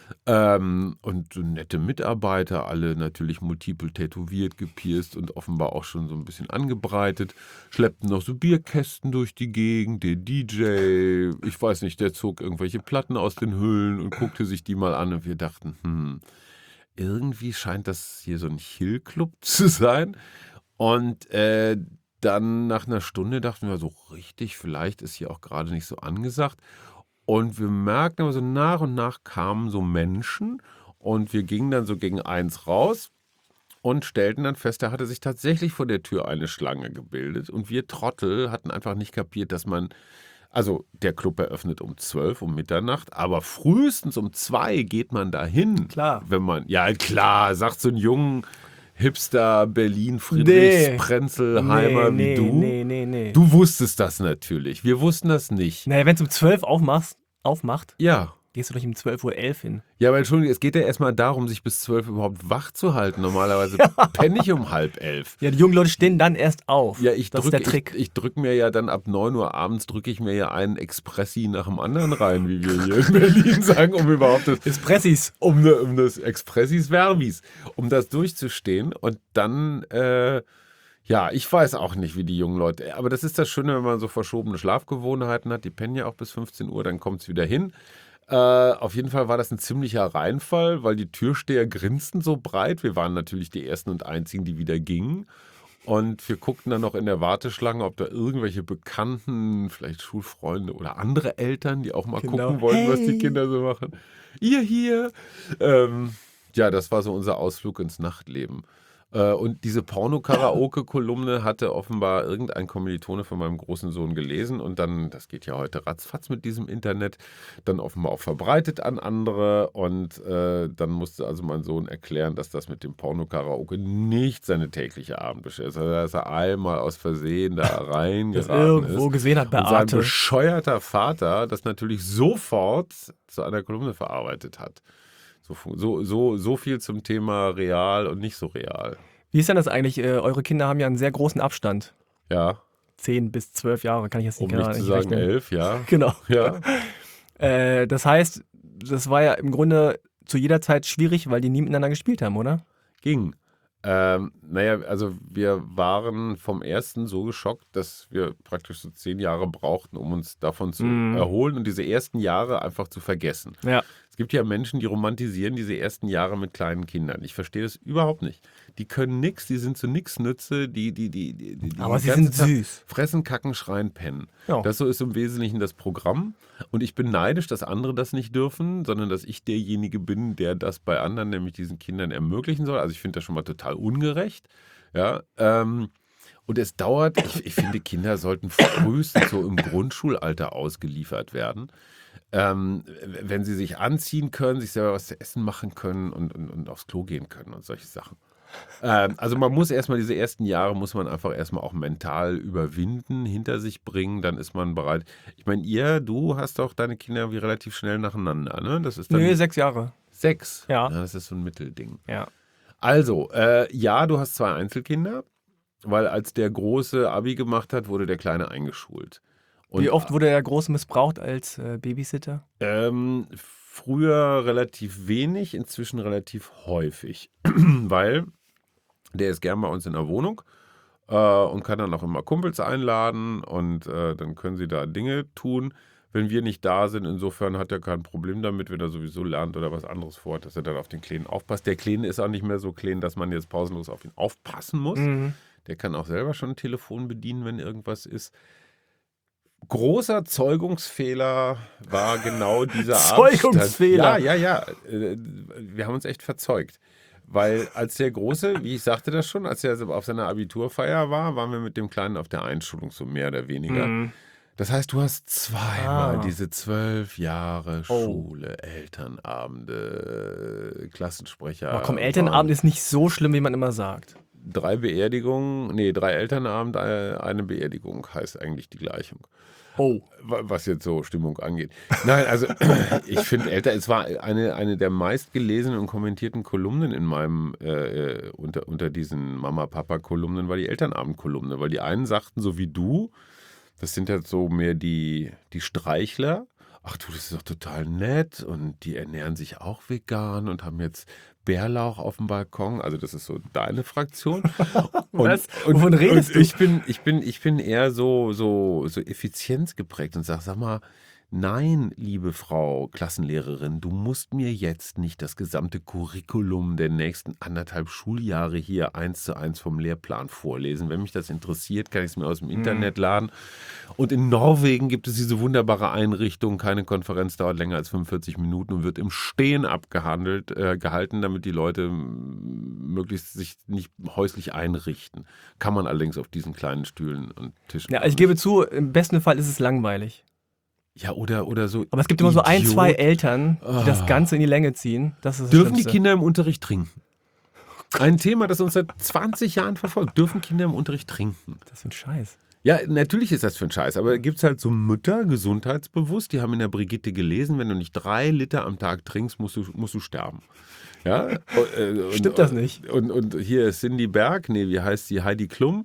Und so nette Mitarbeiter, alle natürlich multiple tätowiert, gepierst und offenbar auch schon so ein bisschen angebreitet, schleppten noch so Bierkästen durch die Gegend, der DJ, ich weiß nicht, der zog irgendwelche Platten aus den Hüllen und guckte sich die mal an und wir dachten, irgendwie scheint das hier so ein Chill-Club zu sein. Und dann nach einer Stunde dachten wir so, richtig, vielleicht ist hier auch gerade nicht so angesagt. Und wir merkten aber so nach und nach kamen so Menschen und wir gingen dann so gegen 1 raus und stellten dann fest, da hatte sich tatsächlich vor der Tür eine Schlange gebildet. Und wir Trottel hatten einfach nicht kapiert, dass also der Club eröffnet um 12 um Mitternacht, aber frühestens um 2 geht man dahin. Klar. Wenn man, ja klar, sagt so ein jungen Hipster Berlin Friedrichs-Prenzelheimer wie du. Nee. Du wusstest das natürlich. Wir wussten das nicht. Naja, wenn es um 12 aufmacht, Ja. gehst du doch um 12:11 Uhr hin. Ja, aber Entschuldigung, es geht ja erstmal darum, sich bis 12 überhaupt wach zu halten. Normalerweise penne ich um 10:30. Ja, die jungen Leute stehen dann erst auf. Ja, das ist der Trick. Ich drücke mir ja dann ab 9 Uhr abends, drücke ich mir ja einen Expressi nach dem anderen rein, wie wir hier in Berlin sagen, um überhaupt Espressis. um das Expressis Verbis, um das durchzustehen. Und dann, ja, ich weiß auch nicht, wie die jungen Leute, aber das ist das Schöne, wenn man so verschobene Schlafgewohnheiten hat, die pennen ja auch bis 15 Uhr, dann kommt es wieder hin. Auf jeden Fall war das ein ziemlicher Reinfall, weil die Türsteher grinsten so breit. Wir waren natürlich die Ersten und Einzigen, die wieder gingen. Und wir guckten dann noch in der Warteschlange, ob da irgendwelche Bekannten, vielleicht Schulfreunde oder andere Eltern, die auch mal gucken wollten, was die Kinder so machen. Ihr hier. Ja, das war so unser Ausflug ins Nachtleben. Und diese Porno-Karaoke-Kolumne hatte offenbar irgendein Kommilitone von meinem großen Sohn gelesen und dann, das geht ja heute ratzfatz mit diesem Internet, dann offenbar auch verbreitet an andere und dann musste also mein Sohn erklären, dass das mit dem Porno-Karaoke nicht seine tägliche Abendbeschäftigung ist, also dass er einmal aus Versehen da reingeraten irgendwo ist. gesehen hat bei Und sein Arte. bescheuerter Vater das natürlich sofort zu einer Kolumne verarbeitet hat. So viel zum Thema real und nicht so real. Wie ist denn das eigentlich? Eure Kinder haben ja einen sehr großen Abstand. Ja, 10 bis 12 Jahre, kann ich jetzt um nicht nicht zu sagen rechnen. 11, ja. Genau. Ja, Das heißt, das war ja im Grunde zu jeder Zeit schwierig, weil die nie miteinander gespielt haben, oder? ging. Naja, also wir waren vom ersten so geschockt, dass wir praktisch so 10 Jahre brauchten, um uns davon zu erholen und diese ersten Jahre einfach zu vergessen. Ja. Es gibt ja Menschen, die romantisieren diese ersten Jahre mit kleinen Kindern. Ich verstehe das überhaupt nicht. Die können nichts, die sind zu nix Nütze, die Aber sie ganze sind Zeit süß. fressen, kacken, schreien, pennen. Ja. Das so ist im Wesentlichen das Programm. Und ich bin neidisch, dass andere das nicht dürfen, sondern dass ich derjenige bin, der das bei anderen, nämlich diesen Kindern, ermöglichen soll. Also ich finde das schon mal total ungerecht. Ja, und es dauert, ich finde, Kinder sollten frühestens so im Grundschulalter ausgeliefert werden. wenn sie sich anziehen können, sich selber was zu essen machen können und aufs Klo gehen können und solche Sachen. Also man muss erstmal diese ersten Jahre, muss man einfach erstmal auch mental überwinden, hinter sich bringen, dann ist man bereit. Ich meine, du hast doch deine Kinder wie relativ schnell nacheinander, ne? Das ist dann Nee, 6 Jahre. 6. Ja. Das ist so ein Mittelding. Ja. Also, ja, du hast 2 Einzelkinder, weil als der Große Abi gemacht hat, wurde der Kleine eingeschult. Und, Wie oft wurde der Große missbraucht als Babysitter? Früher relativ wenig, inzwischen relativ häufig, weil der ist gern bei uns in der Wohnung und kann dann auch immer Kumpels einladen und dann können sie da Dinge tun, wenn wir nicht da sind. Insofern hat er kein Problem damit, wenn er sowieso lernt oder was anderes vorhat, dass er dann auf den Kleinen aufpasst. Der Kleine ist auch nicht mehr so klein, dass man jetzt pausenlos auf ihn aufpassen muss. Mhm. Der kann auch selber schon ein Telefon bedienen, wenn irgendwas ist. Großer Zeugungsfehler war genau dieser Zeugungsfehler? Ja. Wir haben uns echt verzeugt. Weil als der Große, wie ich sagte das schon, als er auf seiner Abiturfeier war, waren wir mit dem Kleinen auf der Einschulung, so mehr oder weniger. Mhm. Das heißt, du hast zweimal Ah. diese 12 Jahre Oh. Schule, Elternabende, Klassensprecher. Aber komm, Elternabend ist nicht so schlimm, wie man immer sagt. 3 Beerdigungen, 3 Elternabende, eine Beerdigung heißt eigentlich die Gleichung. Oh. Was jetzt so Stimmung angeht. Nein, also ich finde es war eine der meistgelesenen und kommentierten Kolumnen in meinem, unter diesen Mama-Papa-Kolumnen war die Elternabend-Kolumne, weil die einen sagten, so wie du, das sind halt so mehr die Streichler. Ach du, das ist doch total nett und die ernähren sich auch vegan und haben jetzt Bärlauch auf dem Balkon. Also das ist so deine Fraktion. Was? Wovon redest du? Ich bin eher so effizienzgeprägt und sag mal, nein, liebe Frau Klassenlehrerin, du musst mir jetzt nicht das gesamte Curriculum der nächsten 1,5 Schuljahre hier 1:1 vom Lehrplan vorlesen. Wenn mich das interessiert, kann ich es mir aus dem Internet laden. Und in Norwegen gibt es diese wunderbare Einrichtung. Keine Konferenz dauert länger als 45 Minuten und wird im Stehen gehalten, damit die Leute möglichst sich nicht häuslich einrichten. Kann man allerdings auf diesen kleinen Stühlen und Tischen. Ja, ich gebe zu, im besten Fall ist es langweilig. Ja, oder so. Aber es gibt immer so 1, 2 Idiot. Eltern, die das Ganze in die Länge ziehen. Das ist das Dürfen die Schlimmste. Kinder im Unterricht trinken? Ein Thema, das uns seit 20 Jahren verfolgt. Dürfen Kinder im Unterricht trinken? Das ist ein Scheiß. Ja, natürlich ist das für ein Scheiß, aber gibt es halt so Mütter, gesundheitsbewusst, die haben in der Brigitte gelesen, wenn du nicht 3 Liter am Tag trinkst, musst du sterben. Ja? Stimmt das nicht? Und hier ist Cindy Berg, wie heißt sie? Heidi Klum.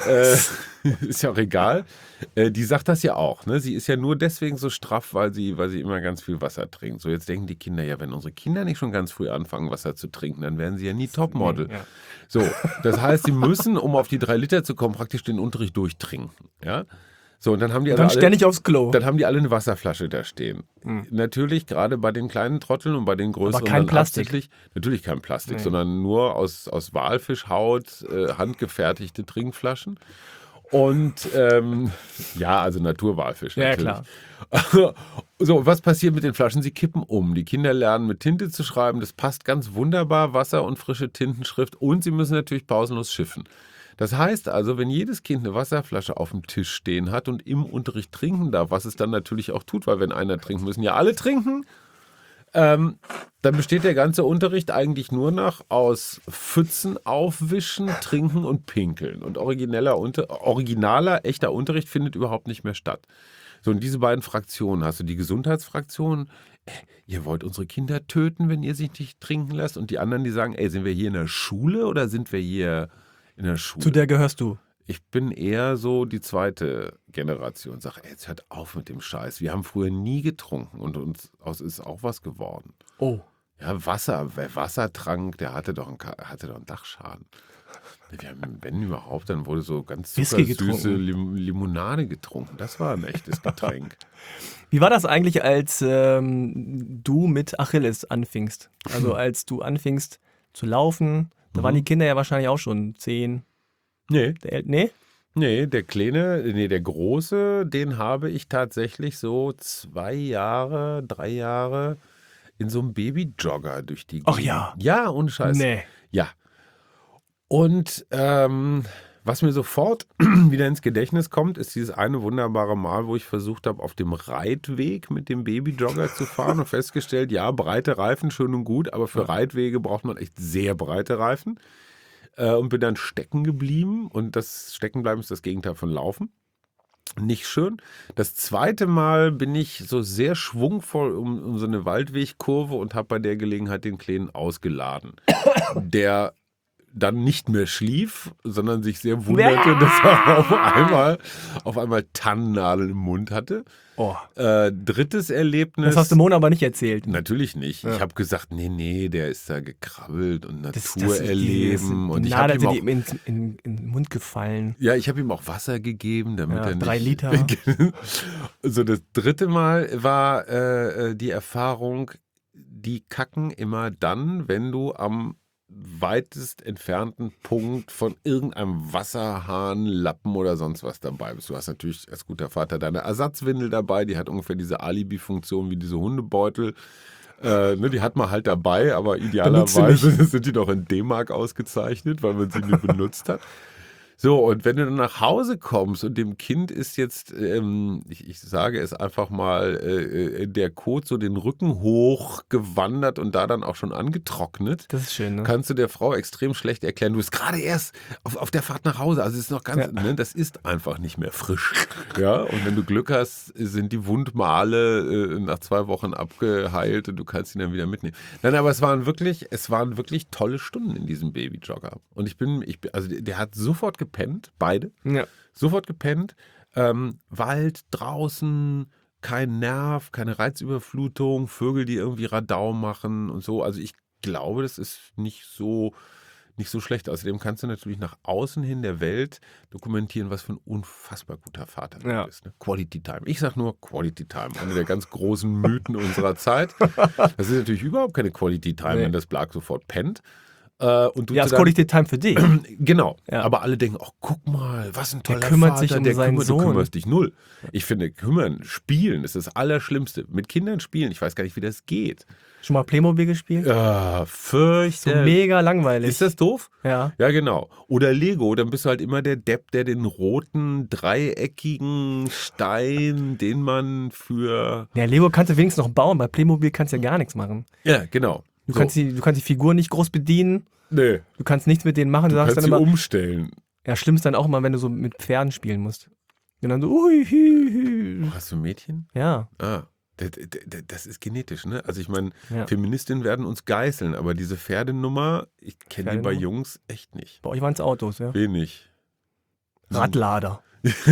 Ist ja auch egal. Die sagt das ja auch. Ne? Sie ist ja nur deswegen so straff, weil sie immer ganz viel Wasser trinkt. So, jetzt denken die Kinder, ja, wenn unsere Kinder nicht schon ganz früh anfangen, Wasser zu trinken, dann werden sie ja nie Topmodel. Ja. So, das heißt, sie müssen, um auf die 3 Liter zu kommen, praktisch den Unterricht durchtrinken. Ja? So, und dann haben die Dann ständig aufs Klo. Dann haben die alle eine Wasserflasche da stehen. Natürlich, gerade bei den kleinen Trotteln und bei den größeren. Aber kein dann Plastik. Natürlich kein Plastik, Nee. sondern nur aus Walfischhaut handgefertigte Trinkflaschen. Und also Naturwalfisch Ja, natürlich. klar. So, was passiert mit den Flaschen? Sie kippen um. Die Kinder lernen mit Tinte zu schreiben. Das passt ganz wunderbar. Wasser und frische Tintenschrift. Und sie müssen natürlich pausenlos schiffen. Das heißt also, wenn jedes Kind eine Wasserflasche auf dem Tisch stehen hat und im Unterricht trinken darf, was es dann natürlich auch tut, weil wenn einer trinkt, müssen ja alle trinken, dann besteht der ganze Unterricht eigentlich nur noch aus Pfützen aufwischen, trinken und pinkeln. Und originaler, echter Unterricht findet überhaupt nicht mehr statt. So, und diese beiden Fraktionen, hast du die Gesundheitsfraktion, ihr wollt unsere Kinder töten, wenn ihr sie nicht trinken lasst, und die anderen, die sagen, sind wir hier in der Schule oder sind wir hier in der Schule? Zu der gehörst du. Ich bin eher so die zweite Generation. Sag, jetzt hört auf mit dem Scheiß. Wir haben früher nie getrunken und uns ist auch was geworden. Oh. Ja, Wasser. Wer Wasser trank, der hatte doch einen Dachschaden. Wir haben, wenn überhaupt, dann wurde so ganz Whisky zuckersüße getrunken. Limonade getrunken. Das war ein echtes Getränk. Wie war das eigentlich, als du mit Achilles anfingst? Also als du anfingst zu laufen, da waren die Kinder ja wahrscheinlich auch schon 10. Nee. Nee? Nee, der Große, den habe ich tatsächlich so 2 Jahre, 3 Jahre in so einem Babyjogger durch die Gegend. Ach ja. Ja, ohne Scheiß. Nee. Ja. Und Was mir sofort wieder ins Gedächtnis kommt, ist dieses eine wunderbare Mal, wo ich versucht habe, auf dem Reitweg mit dem Babyjogger zu fahren und festgestellt, ja, breite Reifen, schön und gut, aber für Reitwege braucht man echt sehr breite Reifen. Und bin dann stecken geblieben und das Steckenbleiben ist das Gegenteil von Laufen. Nicht schön. Das zweite Mal bin ich so sehr schwungvoll um so eine Waldwegkurve und habe bei der Gelegenheit den Kleinen ausgeladen, der dann nicht mehr schlief, sondern sich sehr wunderte, dass er auf einmal Tannennadeln im Mund hatte. Oh. Drittes Erlebnis. Das hast du Mona aber nicht erzählt. Natürlich nicht. Ja. Ich habe gesagt, nee, der ist da gekrabbelt und Das Natur ist erleben. Und die ich habe Nadel ihm sind auch, ihm in den Mund gefallen. ja, ich habe ihm auch Wasser gegeben, damit Ja, er nicht. 3 Liter. So, das dritte Mal war die Erfahrung, die kacken immer dann, wenn du am weitest entfernten Punkt von irgendeinem Wasserhahn, Lappen oder sonst was dabei bist. Du hast natürlich als guter Vater deine Ersatzwindel dabei, die hat ungefähr diese Alibi-Funktion wie diese Hundebeutel. Die hat man halt dabei, aber idealerweise sind die doch in D-Mark ausgezeichnet, weil man sie nie benutzt hat. So, und wenn du dann nach Hause kommst und dem Kind ist jetzt, ich sage es einfach mal, der Kot so den Rücken hochgewandert und da dann auch schon angetrocknet, Das ist schön, ne? kannst du der Frau extrem schlecht erklären. Du bist gerade erst auf der Fahrt nach Hause, also es ist noch ganz, das ist einfach nicht mehr frisch. Ja, und wenn du Glück hast, sind die Wundmale nach 2 Wochen abgeheilt und du kannst ihn dann wieder mitnehmen. Nein, aber es waren wirklich tolle Stunden in diesem Babyjogger. Und also der hat sofort gepennt, beide. Ja. Sofort gepennt. Wald, draußen, kein Nerv, keine Reizüberflutung, Vögel, die irgendwie Radau machen und so. Also ich glaube, das ist nicht so schlecht. Außerdem kannst du natürlich nach außen hin der Welt dokumentieren, was für ein unfassbar guter Vater du bist. Ne? Quality Time. Ich sage nur Quality Time. Einer der ganz großen Mythen unserer Zeit. Das ist natürlich überhaupt keine Quality Time, wenn das Blag sofort pennt. Und Ja, es Quality Time für dich. Genau, Ja. aber alle denken, oh, guck mal, was ein toller Der kümmert Vater, sich um seinen Sohn. Du kümmerst dich null. Ich finde, spielen ist das Allerschlimmste. Mit Kindern spielen, ich weiß gar nicht, wie das geht. Schon mal Playmobil gespielt? So Fürchterlich. mega langweilig. Ist das doof? Ja. Ja, genau. Oder Lego, dann bist du halt immer der Depp, der den roten, dreieckigen Stein, den man für... Ja, Lego kannst du wenigstens noch bauen, bei Playmobil kannst du ja gar nichts machen. Ja, genau. Du kannst die Figur nicht groß bedienen, Nee, du kannst nichts mit denen machen, du sagst kannst dann sie immer, umstellen. ja, schlimm ist dann auch immer, wenn du so mit Pferden spielen musst. Und dann so, ui, hü, hü. Hast du ein Mädchen? Ja, Ah, das ist genetisch, ne? Also ich meine, ja. Feministinnen werden uns geißeln, aber diese Pferdenummer, ich kenne die bei Pferdenummer? Jungs echt nicht. Bei euch waren es Autos, ja. Wenig. Radlader.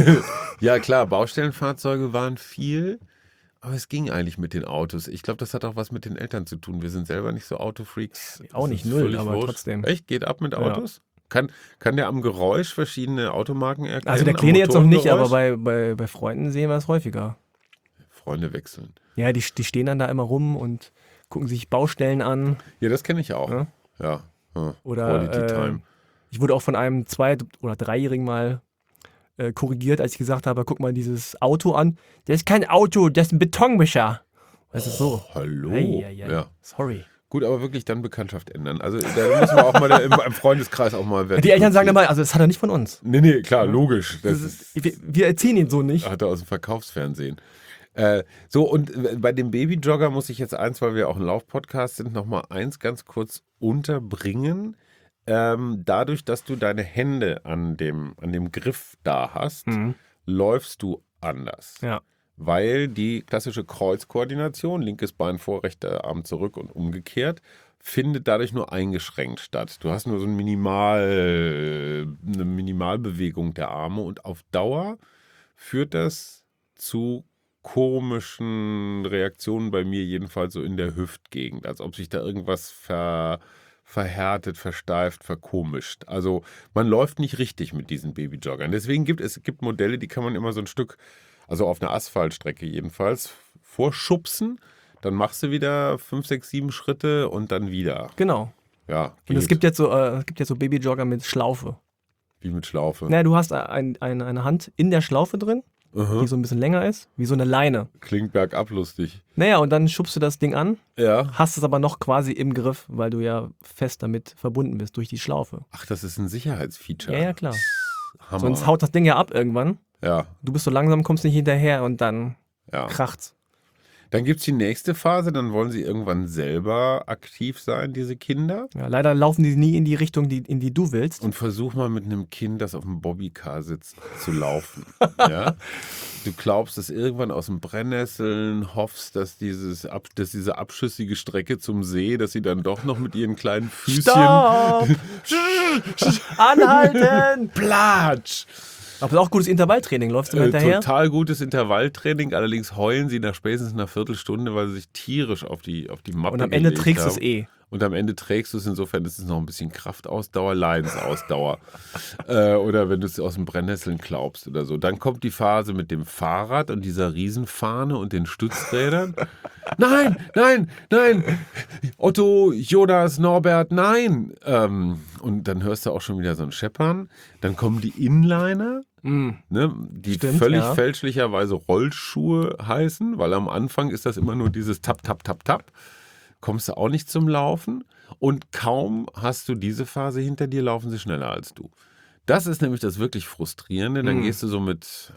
Ja klar, Baustellenfahrzeuge waren viel, aber es ging eigentlich mit den Autos. Ich glaube, das hat auch was mit den Eltern zu tun. Wir sind selber nicht so Autofreaks. Auch Das nicht ist null, völlig aber wurscht. trotzdem. Echt? Geht ab mit Autos? Kann der am Geräusch verschiedene Automarken erkennen? Also der am Kleine jetzt noch nicht, aber Motorengeräusch? bei Freunden sehen wir es häufiger. Freunde wechseln. Ja, die stehen dann da immer rum und gucken sich Baustellen an. Ja, das kenne ich auch. Ja. Ja. Oder Quality Time. ich wurde auch von einem 2- oder 3-Jährigen mal korrigiert, als ich gesagt habe, guck mal dieses Auto an. Das ist kein Auto, das ist ein Betonmischer. Das ist so. Hallo. Ei. Ja. Sorry. Gut, aber wirklich dann Bekanntschaft ändern. Also da müssen wir auch mal im Freundeskreis auch mal Die Eltern sagen immer, also das hat er nicht von uns. Nee, klar, logisch. Das Wir erziehen ihn so nicht. hat er aus dem Verkaufsfernsehen. Und bei dem Babyjogger muss ich jetzt weil wir auch ein Laufpodcast sind, nochmal eins ganz kurz unterbringen. Dadurch, dass du deine Hände an dem Griff da hast, läufst du anders. Ja. Weil die klassische Kreuzkoordination, linkes Bein vor, rechter Arm zurück und umgekehrt, findet dadurch nur eingeschränkt statt. Du hast nur so eine Minimalbewegung der Arme und auf Dauer führt das zu komischen Reaktionen bei mir, jedenfalls so in der Hüftgegend, als ob sich da irgendwas verhärtet, versteift, verkomischt. Also man läuft nicht richtig mit diesen Babyjoggern. Deswegen gibt es Modelle, die kann man immer so ein Stück, also auf einer Asphaltstrecke jedenfalls, vorschubsen. Dann machst du wieder 5, 6, 7 Schritte und dann wieder. Genau. Ja. Und es gibt jetzt so Babyjogger mit Schlaufe. Wie mit Schlaufe. Naja, du hast eine Hand in der Schlaufe drin, die so ein bisschen länger ist, wie so eine Leine. Klingt bergab lustig. Naja, und dann schubst du das Ding an, Ja. hast es aber noch quasi im Griff, weil du ja fest damit verbunden bist durch die Schlaufe. Ach, das ist ein Sicherheitsfeature. Ja, klar. Hammer. Sonst haut das Ding ja ab irgendwann. Ja, Du bist so langsam, kommst nicht hinterher und dann ja. kracht's. Dann gibt es die nächste Phase, dann wollen sie irgendwann selber aktiv sein, diese Kinder. Ja, leider laufen die nie in die Richtung, in die du willst. Und versuch mal mit einem Kind, das auf dem Bobbycar sitzt, zu laufen. Ja? Du glaubst es irgendwann aus dem Brennnesseln, hoffst, dass diese abschüssige Strecke zum See, dass sie dann doch noch mit ihren kleinen Füßchen Stopp! Anhalten! Platsch! Aber das ist auch gutes Intervalltraining. Läufst du mal hinterher? Total gutes Intervalltraining, allerdings heulen sie nach spätestens einer Viertelstunde, weil sie sich tierisch auf die Mappe Und am Ende gelegt trägst du haben. es eh. Und am Ende trägst du es, insofern ist es noch ein bisschen Kraftausdauer, Leidensausdauer. Oder wenn du es aus den Brennnesseln glaubst oder so. Dann kommt die Phase mit dem Fahrrad und dieser Riesenfahne und den Stützrädern. Nein, nein, nein, Otto, Jonas, Norbert, nein. Und dann hörst du auch schon wieder so ein Scheppern. Dann kommen die Inliner. Ne, die Stimmt, völlig ja. fälschlicherweise Rollschuhe heißen, weil am Anfang ist das immer nur dieses Tap, Tap, Tap, Tap. Kommst du auch nicht zum Laufen und kaum hast du diese Phase hinter dir, laufen sie schneller als du. Das ist nämlich das wirklich Frustrierende. Dann gehst du so mit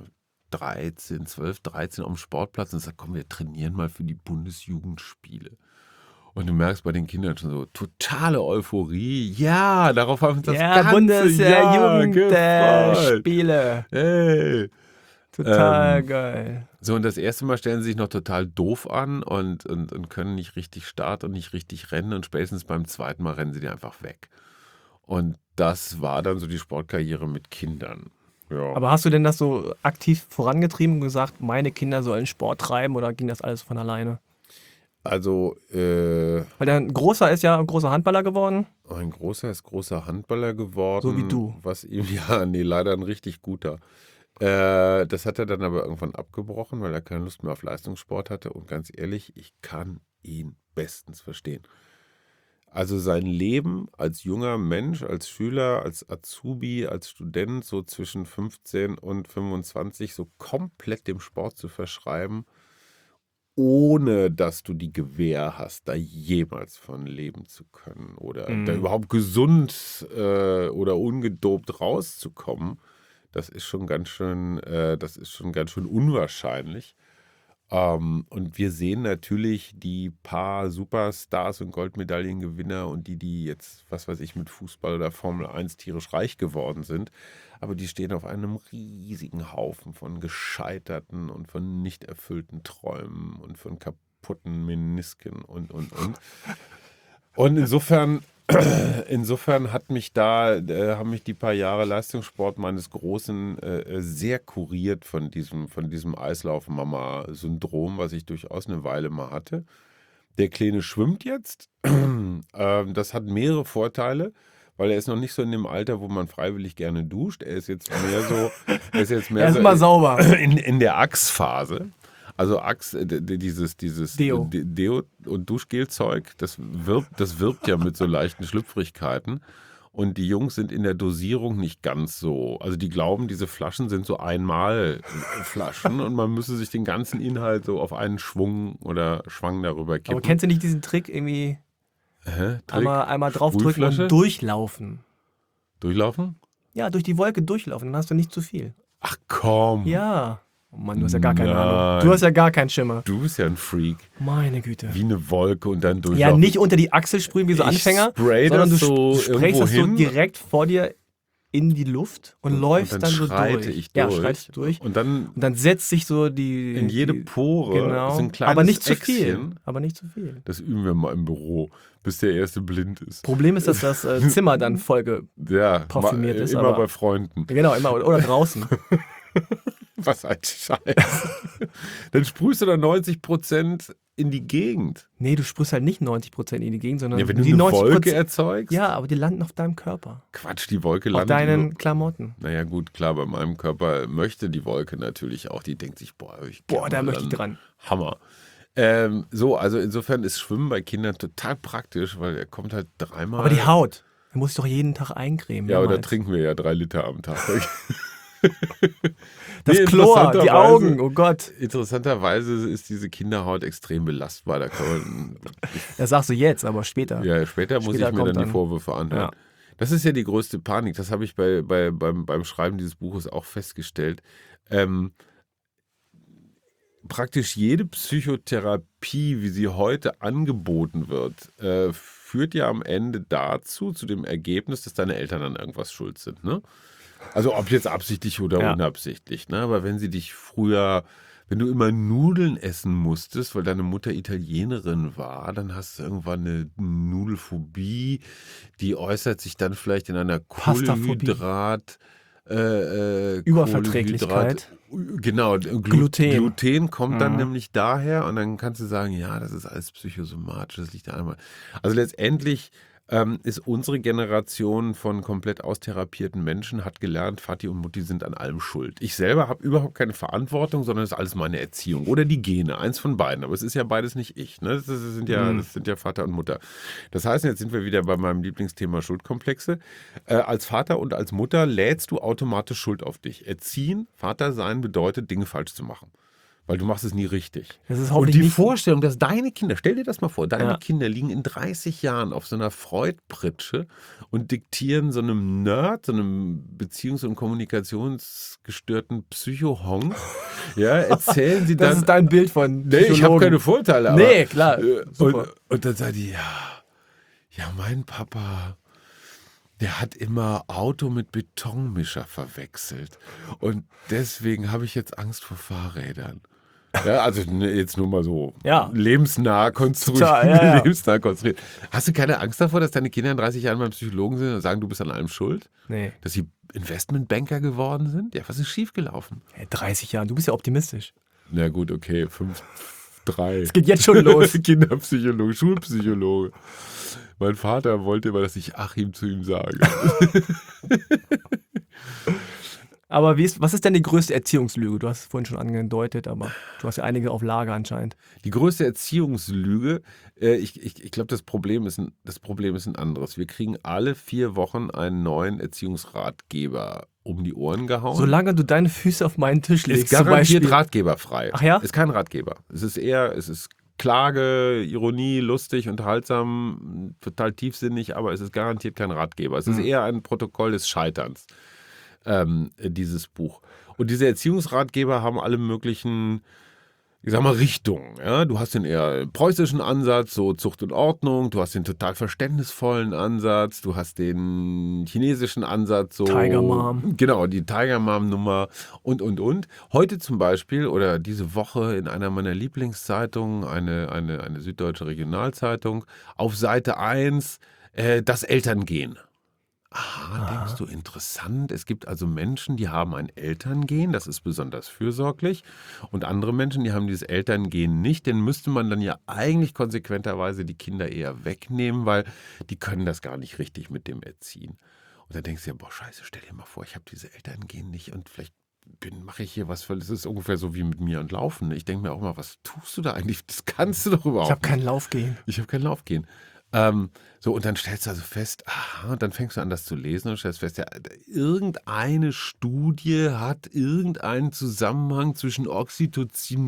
12, 13 auf den Sportplatz und sagst, komm, wir trainieren mal für die Bundesjugendspiele. Und du merkst bei den Kindern schon so totale Euphorie. Ja, darauf haben wir uns das ganze Jahr gefreut. Jugendspiele. Hey. Total geil. So, und das erste Mal stellen sie sich noch total doof an und können nicht richtig starten und nicht richtig rennen. Und spätestens beim zweiten Mal rennen sie dir einfach weg. Und das war dann so die Sportkarriere mit Kindern. Ja. Aber hast du denn das so aktiv vorangetrieben und gesagt, meine Kinder sollen Sport treiben oder ging das alles von alleine? Also, Weil dein Großer ist ja ein großer Handballer geworden. ein Großer ist großer Handballer geworden. So wie du. Was ihm, ja, nee, leider ein richtig guter. Das hat er dann aber irgendwann abgebrochen, weil er keine Lust mehr auf Leistungssport hatte. Und ganz ehrlich, ich kann ihn bestens verstehen. Also sein Leben als junger Mensch, als Schüler, als Azubi, als Student, so zwischen 15 und 25, so komplett dem Sport zu verschreiben, ohne dass du die Gewähr hast, da jemals von leben zu können oder da überhaupt gesund oder ungedopt rauszukommen. Das ist schon ganz schön unwahrscheinlich. Und wir sehen natürlich die paar Superstars und Goldmedaillengewinner und die jetzt, was weiß ich, mit Fußball oder Formel 1 tierisch reich geworden sind. Aber die stehen auf einem riesigen Haufen von gescheiterten und von nicht erfüllten Träumen und von kaputten Menisken und. Und insofern haben mich die paar Jahre Leistungssport meines Großen sehr kuriert von diesem Eislauf-Mama-Syndrom, was ich durchaus eine Weile mal hatte. Der Kleine schwimmt jetzt. Das hat mehrere Vorteile, weil er ist noch nicht so in dem Alter, wo man freiwillig gerne duscht. Er ist jetzt mehr so, Erstmal sauber. in der Achsphase. Also dieses Deo. Deo und Duschgelzeug, das wirbt ja mit so leichten Schlüpfrigkeiten. Und die Jungs sind in der Dosierung nicht ganz so. Also die glauben, diese Flaschen sind so einmal Flaschen und man müsse sich den ganzen Inhalt so auf einen Schwung oder Schwang darüber kippen. Aber kennst du nicht diesen Trick irgendwie Trick? einmal draufdrücken Sprühflasche? und durchlaufen? Durchlaufen? Ja, durch die Wolke durchlaufen, dann hast du nicht zu viel. Ach komm. Ja. Oh Mann, du hast ja gar keine Nein. Ahnung. Du hast ja gar keinen Schimmer. Du bist ja ein Freak. Meine Güte. Wie eine Wolke und dann durchlaufen. Ja, nicht unter die Achsel sprühen wie so Anfänger, spray sondern du das so sprayst das so irgendwo hin. direkt vor dir in die Luft und läufst und dann so schreite durch. ich Ja, durch. schreitest du durch. Und dann Und dann setzt sich so die... in jede Pore Genau. ist ein kleines Aber nicht zu viel. Äxtchen. Aber nicht zu viel. Das üben wir mal im Büro, bis der Erste blind ist. Problem ist, dass das Zimmer dann voll Ja, parfümiert ist, immer aber- bei Freunden. Genau, immer. Oder draußen. Was ein Scheiß. Dann sprühst du da 90% in die Gegend. Nee, du sprühst halt nicht 90% in die Gegend, sondern Ja, wenn du die eine 90%. Wolke erzeugst. Ja, aber die landen auf deinem Körper. Quatsch, die Wolke Auf landet. deinen Klamotten. Naja, gut, klar, bei meinem Körper möchte die Wolke natürlich auch. Die denkt sich, boah, Da möchte ich dran. Hammer. Also insofern ist Schwimmen bei Kindern total praktisch, weil er kommt halt dreimal. Aber die Haut, da muss ich doch jeden Tag eincremen. Ja, aber da mehrmals. trinken wir ja 3 Liter am Tag. Das Nee, Chlor, die interessanterweise- Augen, oh Gott. Interessanterweise ist diese Kinderhaut extrem belastbar. Da kann man, Das sagst du jetzt, aber später. ja, später muss Später ich mir kommt dann die dann- Vorwürfe anhören. Ja. Das ist ja die größte Panik. Das habe ich beim Schreiben dieses Buches auch festgestellt. Praktisch jede Psychotherapie, wie sie heute angeboten wird, führt ja am Ende dazu, zu dem Ergebnis, dass deine Eltern an irgendwas schuld sind. Ne? Also ob jetzt absichtlich oder unabsichtlich. Ne? Aber wenn du immer Nudeln essen musstest, weil deine Mutter Italienerin war, dann hast du irgendwann eine Nudelphobie, die äußert sich dann vielleicht in einer Kohlenhydrat. Überverträglichkeit. Genau, Gluten. Gluten kommt dann nämlich daher und dann kannst du sagen, ja, das ist alles psychosomatisch, das liegt da einmal. Also letztendlich ist unsere Generation von komplett austherapierten Menschen, hat gelernt, Vati und Mutti sind an allem schuld. Ich selber habe überhaupt keine Verantwortung, sondern es ist alles meine Erziehung oder die Gene, eins von beiden. Aber es ist ja beides nicht ich. Ne? Das sind ja Vater und Mutter. Das heißt, jetzt sind wir wieder bei meinem Lieblingsthema Schuldkomplexe. Als Vater und als Mutter lädst du automatisch Schuld auf dich. Erziehen, Vater sein bedeutet, Dinge falsch zu machen. Weil du machst es nie richtig. Das ist und die Vorstellung, dass deine Kinder, stell dir das mal vor, deine Ja. Kinder liegen in 30 Jahren auf so einer Freud-Pritsche und diktieren so einem Nerd, so einem beziehungs- und kommunikationsgestörten Psycho-Honk, ja, erzählen sie dann. Das ist dein Bild von Nee, ich habe keine Vorteile. Aber, Nee, klar. Super. Und dann sagt die, ja, mein Papa, der hat immer Auto mit Betonmischer verwechselt. Und deswegen habe ich jetzt Angst vor Fahrrädern. Ja, also jetzt nur mal so lebensnah konstruiert. Total, Lebensnah konstruiert. Hast du keine Angst davor, dass deine Kinder in 30 Jahren beim Psychologen sind und sagen, du bist an allem schuld? Nee. Dass sie Investmentbanker geworden sind? Ja, was ist schiefgelaufen? Hey, 30 Jahre, du bist ja optimistisch. Na gut, okay, 3. Es geht jetzt schon los. Kinderpsychologe, Schulpsychologe. Mein Vater wollte immer, dass ich Achim zu ihm sage. Aber was ist denn die größte Erziehungslüge? Du hast es vorhin schon angedeutet, aber du hast ja einige auf Lager anscheinend. Die größte Erziehungslüge, ich glaube, das Problem ist ein anderes. Wir kriegen alle 4 Wochen einen neuen Erziehungsratgeber um die Ohren gehauen. Solange du deine Füße auf meinen Tisch legst, ist garantiert zum Beispiel. ratgeberfrei. Ach ja? Ist kein Ratgeber. Es ist Klage, Ironie, lustig, unterhaltsam, total tiefsinnig, aber es ist garantiert kein Ratgeber. Es ist eher ein Protokoll des Scheiterns, dieses Buch. Und diese Erziehungsratgeber haben alle möglichen, ich sag mal, Richtungen. Ja? Du hast den eher preußischen Ansatz, so Zucht und Ordnung. Du hast den total verständnisvollen Ansatz. Du hast den chinesischen Ansatz, so Tiger Mom. Genau, die Tiger Mom-Nummer und. Heute zum Beispiel oder diese Woche in einer meiner Lieblingszeitungen, eine süddeutsche Regionalzeitung, auf Seite 1 das Elterngehen. Aha, denkst du, interessant. Es gibt also Menschen, die haben ein Elterngen, das ist besonders fürsorglich. Und andere Menschen, die haben dieses Elterngen nicht. Den müsste man dann ja eigentlich konsequenterweise die Kinder eher wegnehmen, weil die können das gar nicht richtig mit dem erziehen. Und dann denkst du ja, boah, scheiße, stell dir mal vor, ich habe diese Elterngen nicht und vielleicht mache ich hier was, weil es ist ungefähr so wie mit mir und Laufen. Ich denke mir auch mal, was tust du da eigentlich? Das kannst du doch überhaupt Ich habe nicht. keinen Laufgehen. Ich habe keinen Laufgehen. So, und dann stellst du also fest, aha, und dann fängst du an, das zu lesen und stellst fest, ja, irgendeine Studie hat irgendeinen Zusammenhang zwischen Oxytocin,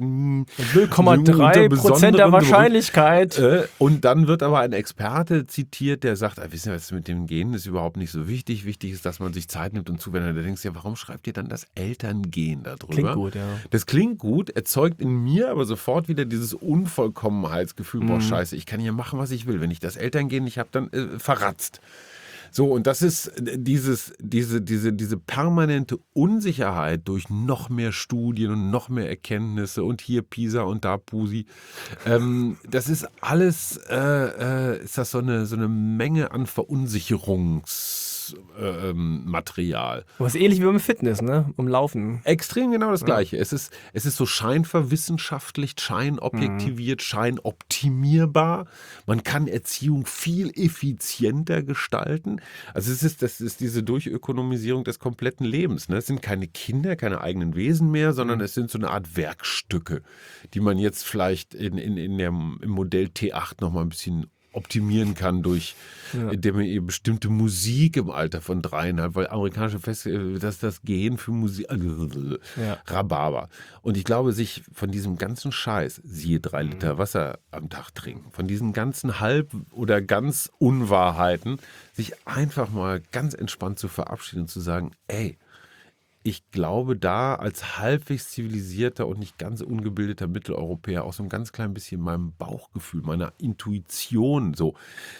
0,3% der Wahrscheinlichkeit. Und dann wird aber ein Experte zitiert, der sagt, wissen Sie, was mit dem Gen ist überhaupt nicht so wichtig. Wichtig ist, dass man sich Zeit nimmt und zuwendet. Da denkst du ja, warum schreibt ihr dann das Elterngen darüber? Klingt gut, ja. Das klingt gut, erzeugt in mir aber sofort wieder dieses Unvollkommenheitsgefühl, boah, scheiße, ich kann hier machen, was ich will. Wenn ich das Elterngehen nicht habe, dann verratzt. So, und das ist diese permanente Unsicherheit durch noch mehr Studien und noch mehr Erkenntnisse und hier Pisa und da Pusi. Das ist alles, ist das so eine Menge an Verunsicherungsmaterial. Was ähnlich wie beim Fitness, ne? Um Laufen. Extrem genau das Gleiche. Es ist so scheinverwissenschaftlicht, scheinobjektiviert, scheinoptimierbar. Man kann Erziehung viel effizienter gestalten. Also das ist diese Durchökonomisierung des kompletten Lebens. Ne? Es sind keine Kinder, keine eigenen Wesen mehr, sondern es sind so eine Art Werkstücke, die man jetzt vielleicht im Modell T8 noch mal ein bisschen optimieren kann indem man eben bestimmte Musik im Alter von 3,5, weil amerikanische Feste, das Gehen für Musik, Rhabarber. Und ich glaube, sich von diesem ganzen Scheiß, siehe 3 Liter Wasser am Tag trinken, von diesen ganzen Halb- oder ganz Unwahrheiten, sich einfach mal ganz entspannt zu verabschieden und zu sagen, ey, ich glaube, da als halbwegs zivilisierter und nicht ganz ungebildeter Mitteleuropäer auch so ein ganz klein bisschen meinem Bauchgefühl, meiner Intuition so.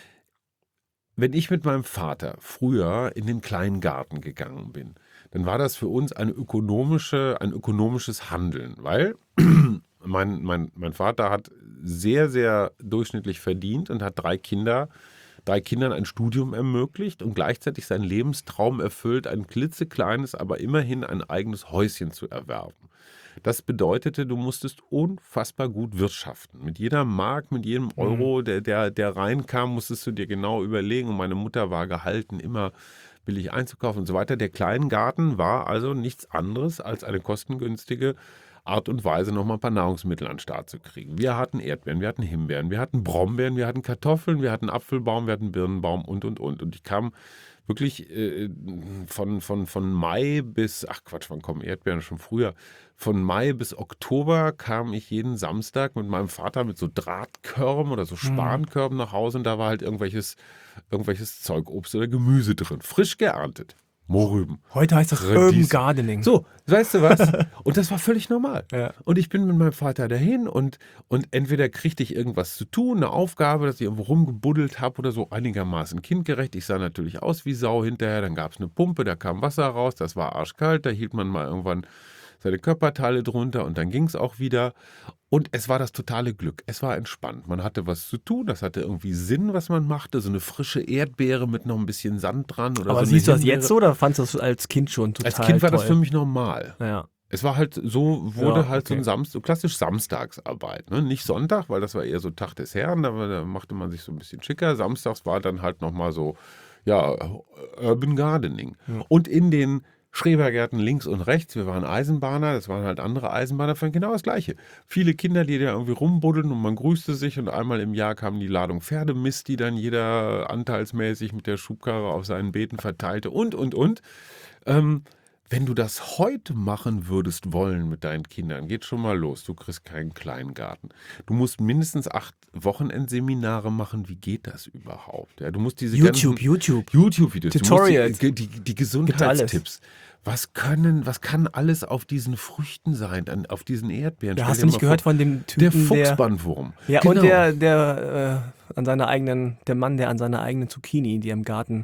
Wenn ich mit meinem Vater früher in den kleinen Garten gegangen bin, dann war das für uns ein ökonomisches Handeln, weil mein Vater hat sehr, sehr durchschnittlich verdient und hat 3 Kindern ein Studium ermöglicht und gleichzeitig seinen Lebenstraum erfüllt, ein klitzekleines, aber immerhin ein eigenes Häuschen zu erwerben. Das bedeutete, du musstest unfassbar gut wirtschaften. Mit jeder Mark, mit jedem Euro, der reinkam, musstest du dir genau überlegen. Und meine Mutter war gehalten, immer billig einzukaufen und so weiter. Der Kleingarten war also nichts anderes als eine kostengünstige Art und Weise, nochmal ein paar Nahrungsmittel an den Start zu kriegen. Wir hatten Erdbeeren, wir hatten Himbeeren, wir hatten Brombeeren, wir hatten Kartoffeln, wir hatten Apfelbaum, wir hatten Birnenbaum und. Und ich kam wirklich von Mai bis, wann kommen Erdbeeren schon früher? Von Mai bis Oktober kam ich jeden Samstag mit meinem Vater mit so Drahtkörben oder so Spankörben nach Hause und da war halt irgendwelches Zeug, Obst oder Gemüse drin, frisch geerntet. Mohrrüben. Heute heißt das Urban Gardening. So, weißt du was? Und das war völlig normal. Ja. Und ich bin mit meinem Vater dahin und entweder kriegte ich irgendwas zu tun, eine Aufgabe, dass ich irgendwo rumgebuddelt habe oder so, einigermaßen kindgerecht. Ich sah natürlich aus wie Sau hinterher. Dann gab es eine Pumpe, da kam Wasser raus, das war arschkalt. Da hielt man mal irgendwann seine Körperteile drunter und dann ging es auch wieder. Und es war das totale Glück. Es war entspannt. Man hatte was zu tun, das hatte irgendwie Sinn, was man machte. So eine frische Erdbeere mit noch ein bisschen Sand dran. Oder Aber so siehst du das Himbeere. jetzt so oder fandest du das als Kind schon total Als Kind war toll? das für mich normal. Ja. Es war halt so, wurde so okay. ein so klassisch Samstagsarbeit. Ne? Nicht Sonntag, weil das war eher so Tag des Herrn, da machte man sich so ein bisschen schicker. Samstags war dann halt nochmal so, Urban Gardening. Ja. Und in den Schrebergärten links und rechts, wir waren Eisenbahner, das waren halt andere Eisenbahner, fand genau das Gleiche. Viele Kinder, die da irgendwie rumbuddeln und man grüßte sich und einmal im Jahr kam die Ladung Pferdemist, die dann jeder anteilsmäßig mit der Schubkarre auf seinen Beeten verteilte und. Wenn du das heute machen würdest wollen mit deinen Kindern, geht schon mal los. Du kriegst keinen Kleingarten. Du musst mindestens 8 Wochenendseminare machen. Wie geht das überhaupt? Ja, du musst diese YouTube-Videos, Tutorials. die Gesundheitstipps. Was kann alles auf diesen Früchten sein, auf diesen Erdbeeren? Ja, Stell hast dir du nicht mal gehört vor, von dem Typen, der Fuchsbandwurm. Ja, Genau. und der Mann, der an seiner eigenen Zucchini, die er im Garten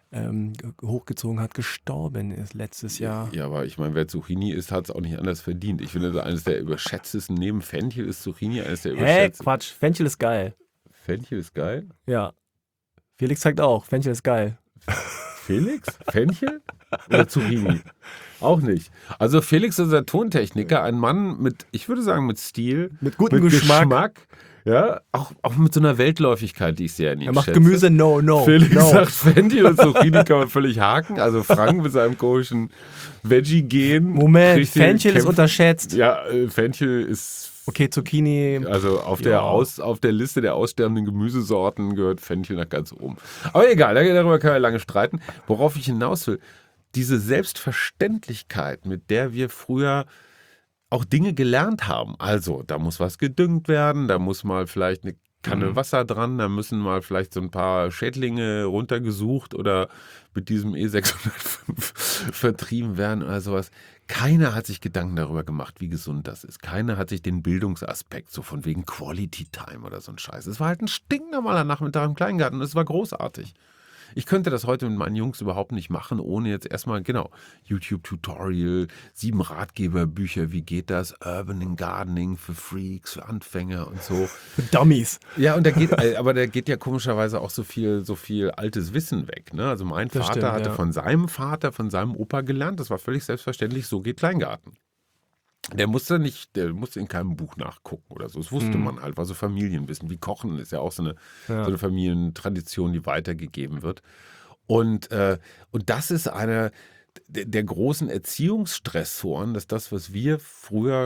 hochgezogen hat, gestorben ist letztes Jahr. Ja, aber ich meine, wer Zucchini isst, hat es auch nicht anders verdient. Ich finde, eines der überschätztesten, neben Fenchel ist Zucchini eines der überschätztesten. Quatsch, Fenchel ist geil. Fenchel ist geil? Ja. Felix sagt auch, Fenchel ist geil. Felix? Fenchel? Oder Zucchini? Auch nicht. Also Felix ist unser Tontechniker, ein Mann mit, ich würde sagen, mit Stil. Mit gutem Geschmack. Ja, auch mit so einer Weltläufigkeit, die ich sehr nicht Er macht schätze. Gemüse, no. Felix no. sagt, Fenchel und Zucchini kann man völlig haken. Also Frank mit seinem komischen Veggie-Gen. Moment, Fenchel ist unterschätzt. Ja, Fenchel ist... Okay, Zucchini. Also auf der Liste der aussterbenden Gemüsesorten gehört Fenchel nach ganz oben. Aber egal, darüber können wir lange streiten. Worauf ich hinaus will, diese Selbstverständlichkeit, mit der wir früher auch Dinge gelernt haben. Also, da muss was gedüngt werden, da muss mal vielleicht eine Kanne Wasser dran, da müssen mal vielleicht so ein paar Schädlinge runtergesucht oder mit diesem E605 vertrieben werden oder sowas. Keiner hat sich Gedanken darüber gemacht, wie gesund das ist. Keiner hat sich den Bildungsaspekt, so von wegen Quality Time oder so ein Scheiß. Es war halt ein stinknormaler Nachmittag im Kleingarten und es war großartig. Ich könnte das heute mit meinen Jungs überhaupt nicht machen, ohne jetzt erstmal, YouTube-Tutorial, 7 Ratgeberbücher, wie geht das, Urban Gardening für Freaks, für Anfänger und so. Für Dummies. Ja, und da geht ja komischerweise auch so viel altes Wissen weg. Ne? Also mein Vater hatte von seinem Vater, von seinem Opa gelernt, das war völlig selbstverständlich, so geht Kleingarten. Der musste in keinem Buch nachgucken oder so. Das wusste man halt, war so Familienwissen. Wie Kochen ist ja auch so eine Familientradition, die weitergegeben wird. Und das ist einer der großen Erziehungsstressoren, dass das, was wir früher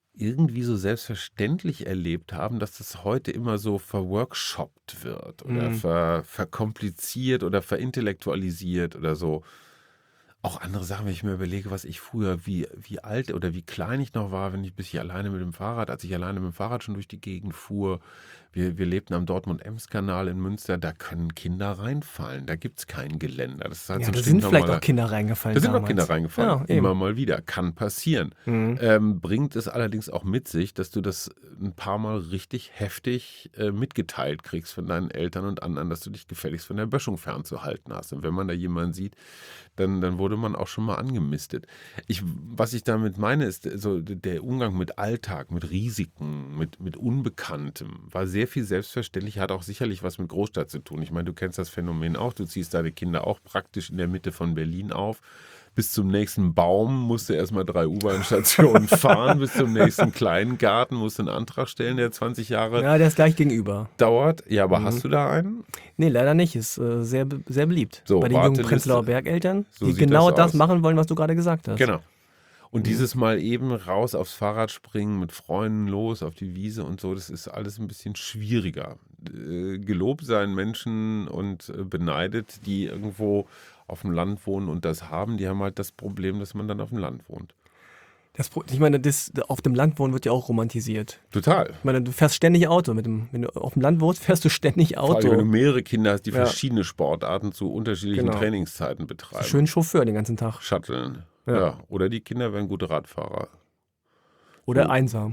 irgendwie so selbstverständlich erlebt haben, dass das heute immer so verworkshoppt wird oder verkompliziert oder verintellektualisiert oder so. Auch andere Sachen, wenn ich mir überlege, was ich früher, wie alt oder wie klein ich noch war, als ich alleine mit dem Fahrrad schon durch die Gegend fuhr. Wir lebten am Dortmund-Ems-Kanal in Münster, da können Kinder reinfallen, da gibt es kein Geländer. Das ist halt Ja, so ein da sind vielleicht stinknormaler- auch Kinder reingefallen Da sind auch damals. Kinder reingefallen, Ja, eben. immer mal wieder, kann passieren. Bringt es allerdings auch mit sich, dass du das ein paar Mal richtig heftig mitgeteilt kriegst von deinen Eltern und anderen, dass du dich gefälligst von der Böschung fernzuhalten hast. Und wenn man da jemanden sieht, dann wurde man auch schon mal angemistet. Was ich damit meine, ist so der Umgang mit Alltag, mit Risiken, mit Unbekanntem, war sehr viel selbstverständlich, hat auch sicherlich was mit Großstadt zu tun. Ich meine, du kennst das Phänomen auch, du ziehst deine Kinder auch praktisch in der Mitte von Berlin auf. Bis zum nächsten Baum musst du erstmal 3 U-Bahn-Stationen fahren, bis zum nächsten kleinen Garten musst du einen Antrag stellen, der 20 Jahre Ja, der ist gleich gegenüber. dauert. Ja, aber hast du da einen? Nee, leider nicht. Ist sehr, sehr beliebt. So, bei den jungen Warteliste. Prenzlauer Bergeltern, So die sieht genau das das aus. machen wollen, was du gerade gesagt hast. Genau. Und dieses Mal eben raus aufs Fahrrad springen, mit Freunden los auf die Wiese und so, das ist alles ein bisschen schwieriger. Gelobt seien Menschen und beneidet, die irgendwo auf dem Land wohnen und das haben. Die haben halt das Problem, dass man dann auf dem Land wohnt. Ich meine, auf dem Land wohnen wird ja auch romantisiert. Total. Ich meine, du fährst ständig Auto. Wenn du auf dem Land wohnst, fährst du ständig Vor allem, wenn du Auto. mehrere Kinder hast, die Ja. verschiedene Sportarten zu unterschiedlichen Genau. Trainingszeiten betreiben. Schön Chauffeur den ganzen Tag. Shutteln. Ja. Ja. Oder die Kinder werden gute Radfahrer. Oder einsam.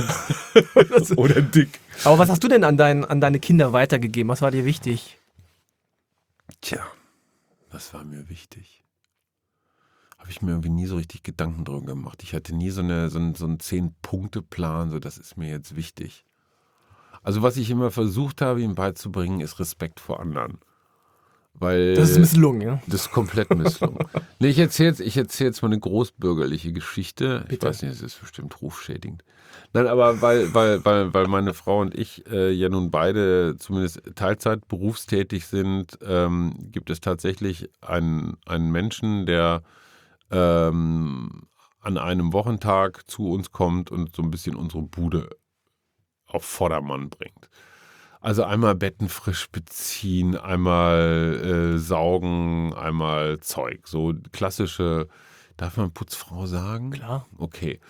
Oder dick. Aber was hast du denn an deine Kinder weitergegeben? Was war dir wichtig? Tja, das war mir wichtig. Habe ich mir irgendwie nie so richtig Gedanken drüber gemacht. Ich hatte nie so einen 10-Punkte-Plan, so das ist mir jetzt wichtig. Also was ich immer versucht habe, ihm beizubringen, ist Respekt vor anderen. Weil Das ist misslungen, ja? das ist komplett misslungen. Nee, ich erzähle jetzt mal eine großbürgerliche Geschichte. Ich Bitte. weiß nicht, es ist bestimmt rufschädigend. Nein, aber weil meine Frau und ich ja nun beide zumindest Teilzeit berufstätig sind, gibt es tatsächlich einen Menschen, der an einem Wochentag zu uns kommt und so ein bisschen unsere Bude auf Vordermann bringt. Also einmal Betten frisch beziehen, einmal saugen, einmal Zeug. So klassische, darf man Putzfrau sagen? Klar. Okay.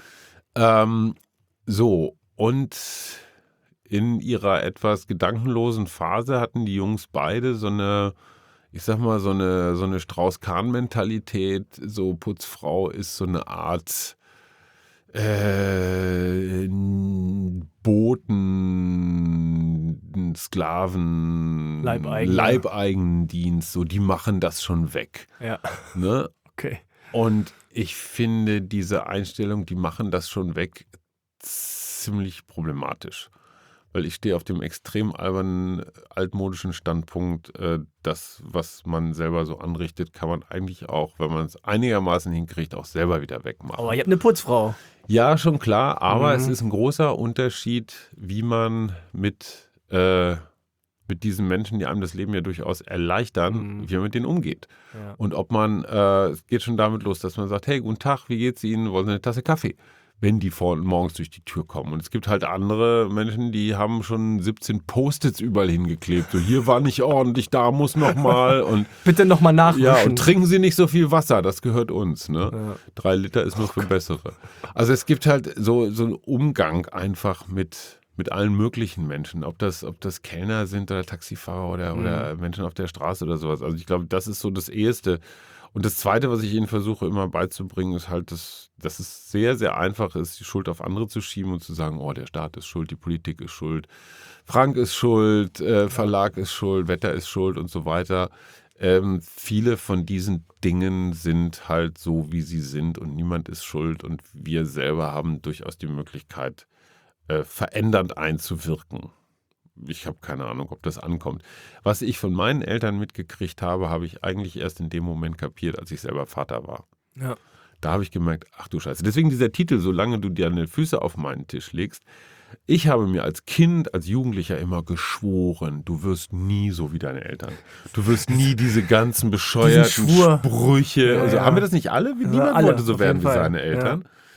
So, und in ihrer etwas gedankenlosen Phase hatten die Jungs beide so eine, ich sag mal, so eine Strauß-Kahn-Mentalität. So Putzfrau ist so eine Art Boten, Sklaven, Leibeigendienst, so, die machen das schon weg. Ja. Ne? Okay. Und ich finde diese Einstellung, die machen das schon weg, ziemlich problematisch. Weil ich stehe auf dem extrem albernen, altmodischen Standpunkt, das, was man selber so anrichtet, kann man eigentlich auch, wenn man es einigermaßen hinkriegt, auch selber wieder wegmachen. Aber ihr habt eine Putzfrau. Ja, schon klar, aber es ist ein großer Unterschied, wie man mit diesen Menschen, die einem das Leben ja durchaus erleichtern, wie man mit denen umgeht. Ja. Und ob man, es geht schon damit los, dass man sagt, hey, guten Tag, wie geht's Ihnen, wollen Sie eine Tasse Kaffee? Wenn die morgens durch die Tür kommen. Und es gibt halt andere Menschen, die haben schon 17 Post-its überall hingeklebt. So, hier war nicht ordentlich, da muss noch mal. Und Bitte nochmal nachwischen. ja, und trinken Sie nicht so viel Wasser, das gehört uns. Ne? Ja. 3 Liter ist nur für Bessere. Also es gibt halt so einen Umgang einfach mit allen möglichen Menschen. Ob das Kellner sind oder Taxifahrer oder Menschen auf der Straße oder sowas. Also ich glaube, das ist so das Erste. Und das Zweite, was ich ihnen versuche immer beizubringen, ist halt, dass es sehr, sehr einfach ist, die Schuld auf andere zu schieben und zu sagen, oh, der Staat ist schuld, die Politik ist schuld, Frank ist schuld, Verlag ist schuld, Wetter ist schuld und so weiter. Viele von diesen Dingen sind halt so, wie sie sind und niemand ist schuld und wir selber haben durchaus die Möglichkeit, verändernd einzuwirken. Ich habe keine Ahnung, ob das ankommt. Was ich von meinen Eltern mitgekriegt habe, habe ich eigentlich erst in dem Moment kapiert, als ich selber Vater war. Ja. Da habe ich gemerkt, ach du Scheiße. Deswegen dieser Titel, solange du deine Füße auf meinen Tisch legst. Ich habe mir als Kind, als Jugendlicher immer geschworen, du wirst nie so wie deine Eltern. Du wirst nie diese ganzen bescheuerten Schwur. Sprüche. Ja, also, ja. haben wir das nicht alle? Niemand alle, wollte so auf werden jeden wie Fall. seine Eltern.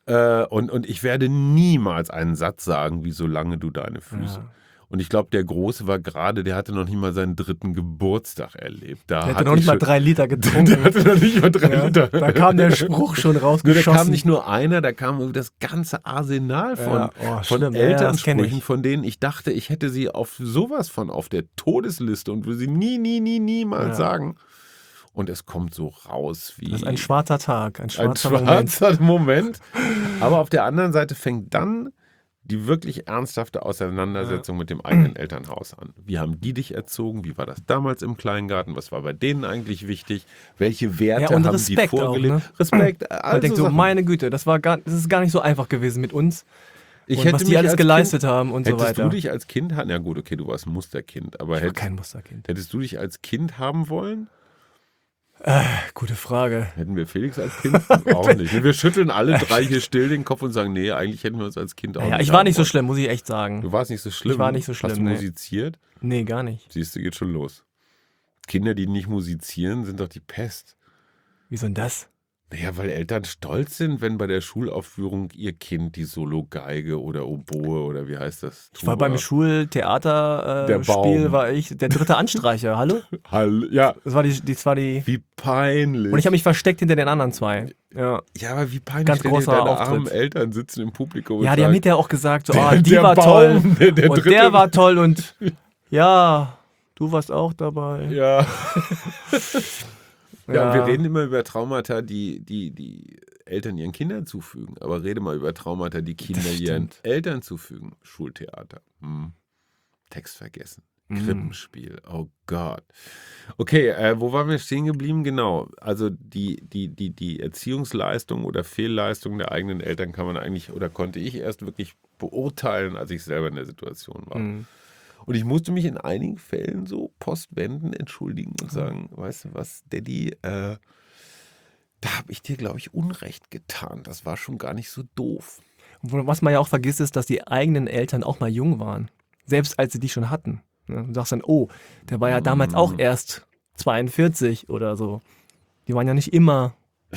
Und ich werde niemals einen Satz sagen, wie solange du deine Füße. Ja. Und ich glaube, der Große war gerade, der hatte noch nicht mal seinen 3. Geburtstag erlebt. Da Der hätte noch nicht mal 3 Liter Der getrunken. hatte noch nicht mal 3 Ja, Liter. da kam der Spruch schon Nur da rausgeschossen. kam nicht nur einer, da kam das ganze Arsenal von schlimm. Ja, das kenn Elternsprüchen, ich. von denen ich dachte, ich hätte sie auf sowas von auf der Todesliste und würde sie niemals sagen. Und es kommt so raus wie Das ist ein schwarzer Tag, ein ein schwarzer Moment. schwarzer Moment. Aber auf der anderen Seite fängt dann die wirklich ernsthafte Auseinandersetzung mit dem eigenen Elternhaus an. Wie haben die dich erzogen? Wie war das damals im Kleingarten? Was war bei denen eigentlich wichtig? Welche Werte Ja, und haben Respekt die vorgelebt? auch, ne? Respekt, Man also denkt so, Sachen. meine Güte, das ist gar nicht so einfach gewesen mit uns. Ich Und hätte was die mich alles als geleistet haben und so Hättest weiter. du dich als Kind, ja gut, okay, du warst ein Musterkind, aber Ich war kein Musterkind. hättest du dich als Kind haben wollen? Gute Frage. Hätten wir Felix als Kind? Auch nicht. Wir schütteln alle 3 hier still den Kopf und sagen, nee, eigentlich hätten wir uns als Kind auch Naja, nicht ich war haben nicht so wollen. schlimm, muss ich echt sagen. Du warst nicht so schlimm. Ich war nicht so schlimm, Hast du nee. musiziert? Nee, gar nicht. Siehst du, geht schon los. Kinder, die nicht musizieren, sind doch die Pest. Wieso denn das? Naja, weil Eltern stolz sind, wenn bei der Schulaufführung ihr Kind die Solo-Geige oder Oboe oder wie heißt das? Ich war beim Der Schultheaterspiel, Baum. war ich der 3. Anstreicher. Hallo? Ja, Das war die. wie peinlich. Und ich habe mich versteckt hinter den anderen 2. Ja. Ja, aber wie peinlich, Ganz wenn dir großer deine Auftritt. armen Eltern sitzen im Publikum und Ja, die haben sagen, hinterher auch gesagt, so, Der- die der war Baum, toll. der und dritte- der war toll und ja, du warst auch dabei. ja. Ja, und wir Ja. reden immer über Traumata, die Eltern ihren Kindern zufügen. Aber rede mal über Traumata, die Kinder Das ihren stimmt. Eltern zufügen. Schultheater. Text vergessen. Krippenspiel. Oh Gott. Okay, wo waren wir stehen geblieben? Genau. Also die Erziehungsleistung oder Fehlleistung der eigenen Eltern kann man eigentlich oder konnte ich erst wirklich beurteilen, als ich selber in der Situation war. Und ich musste mich in einigen Fällen so postwendend entschuldigen und sagen, weißt du was, Daddy, da habe ich dir, glaube ich, Unrecht getan. Das war schon gar nicht so doof. Was man ja auch vergisst, ist, dass die eigenen Eltern auch mal jung waren. Selbst als sie die schon hatten. Ja, du sagst dann, oh, der war ja damals auch erst 42 oder so. Die waren ja nicht immer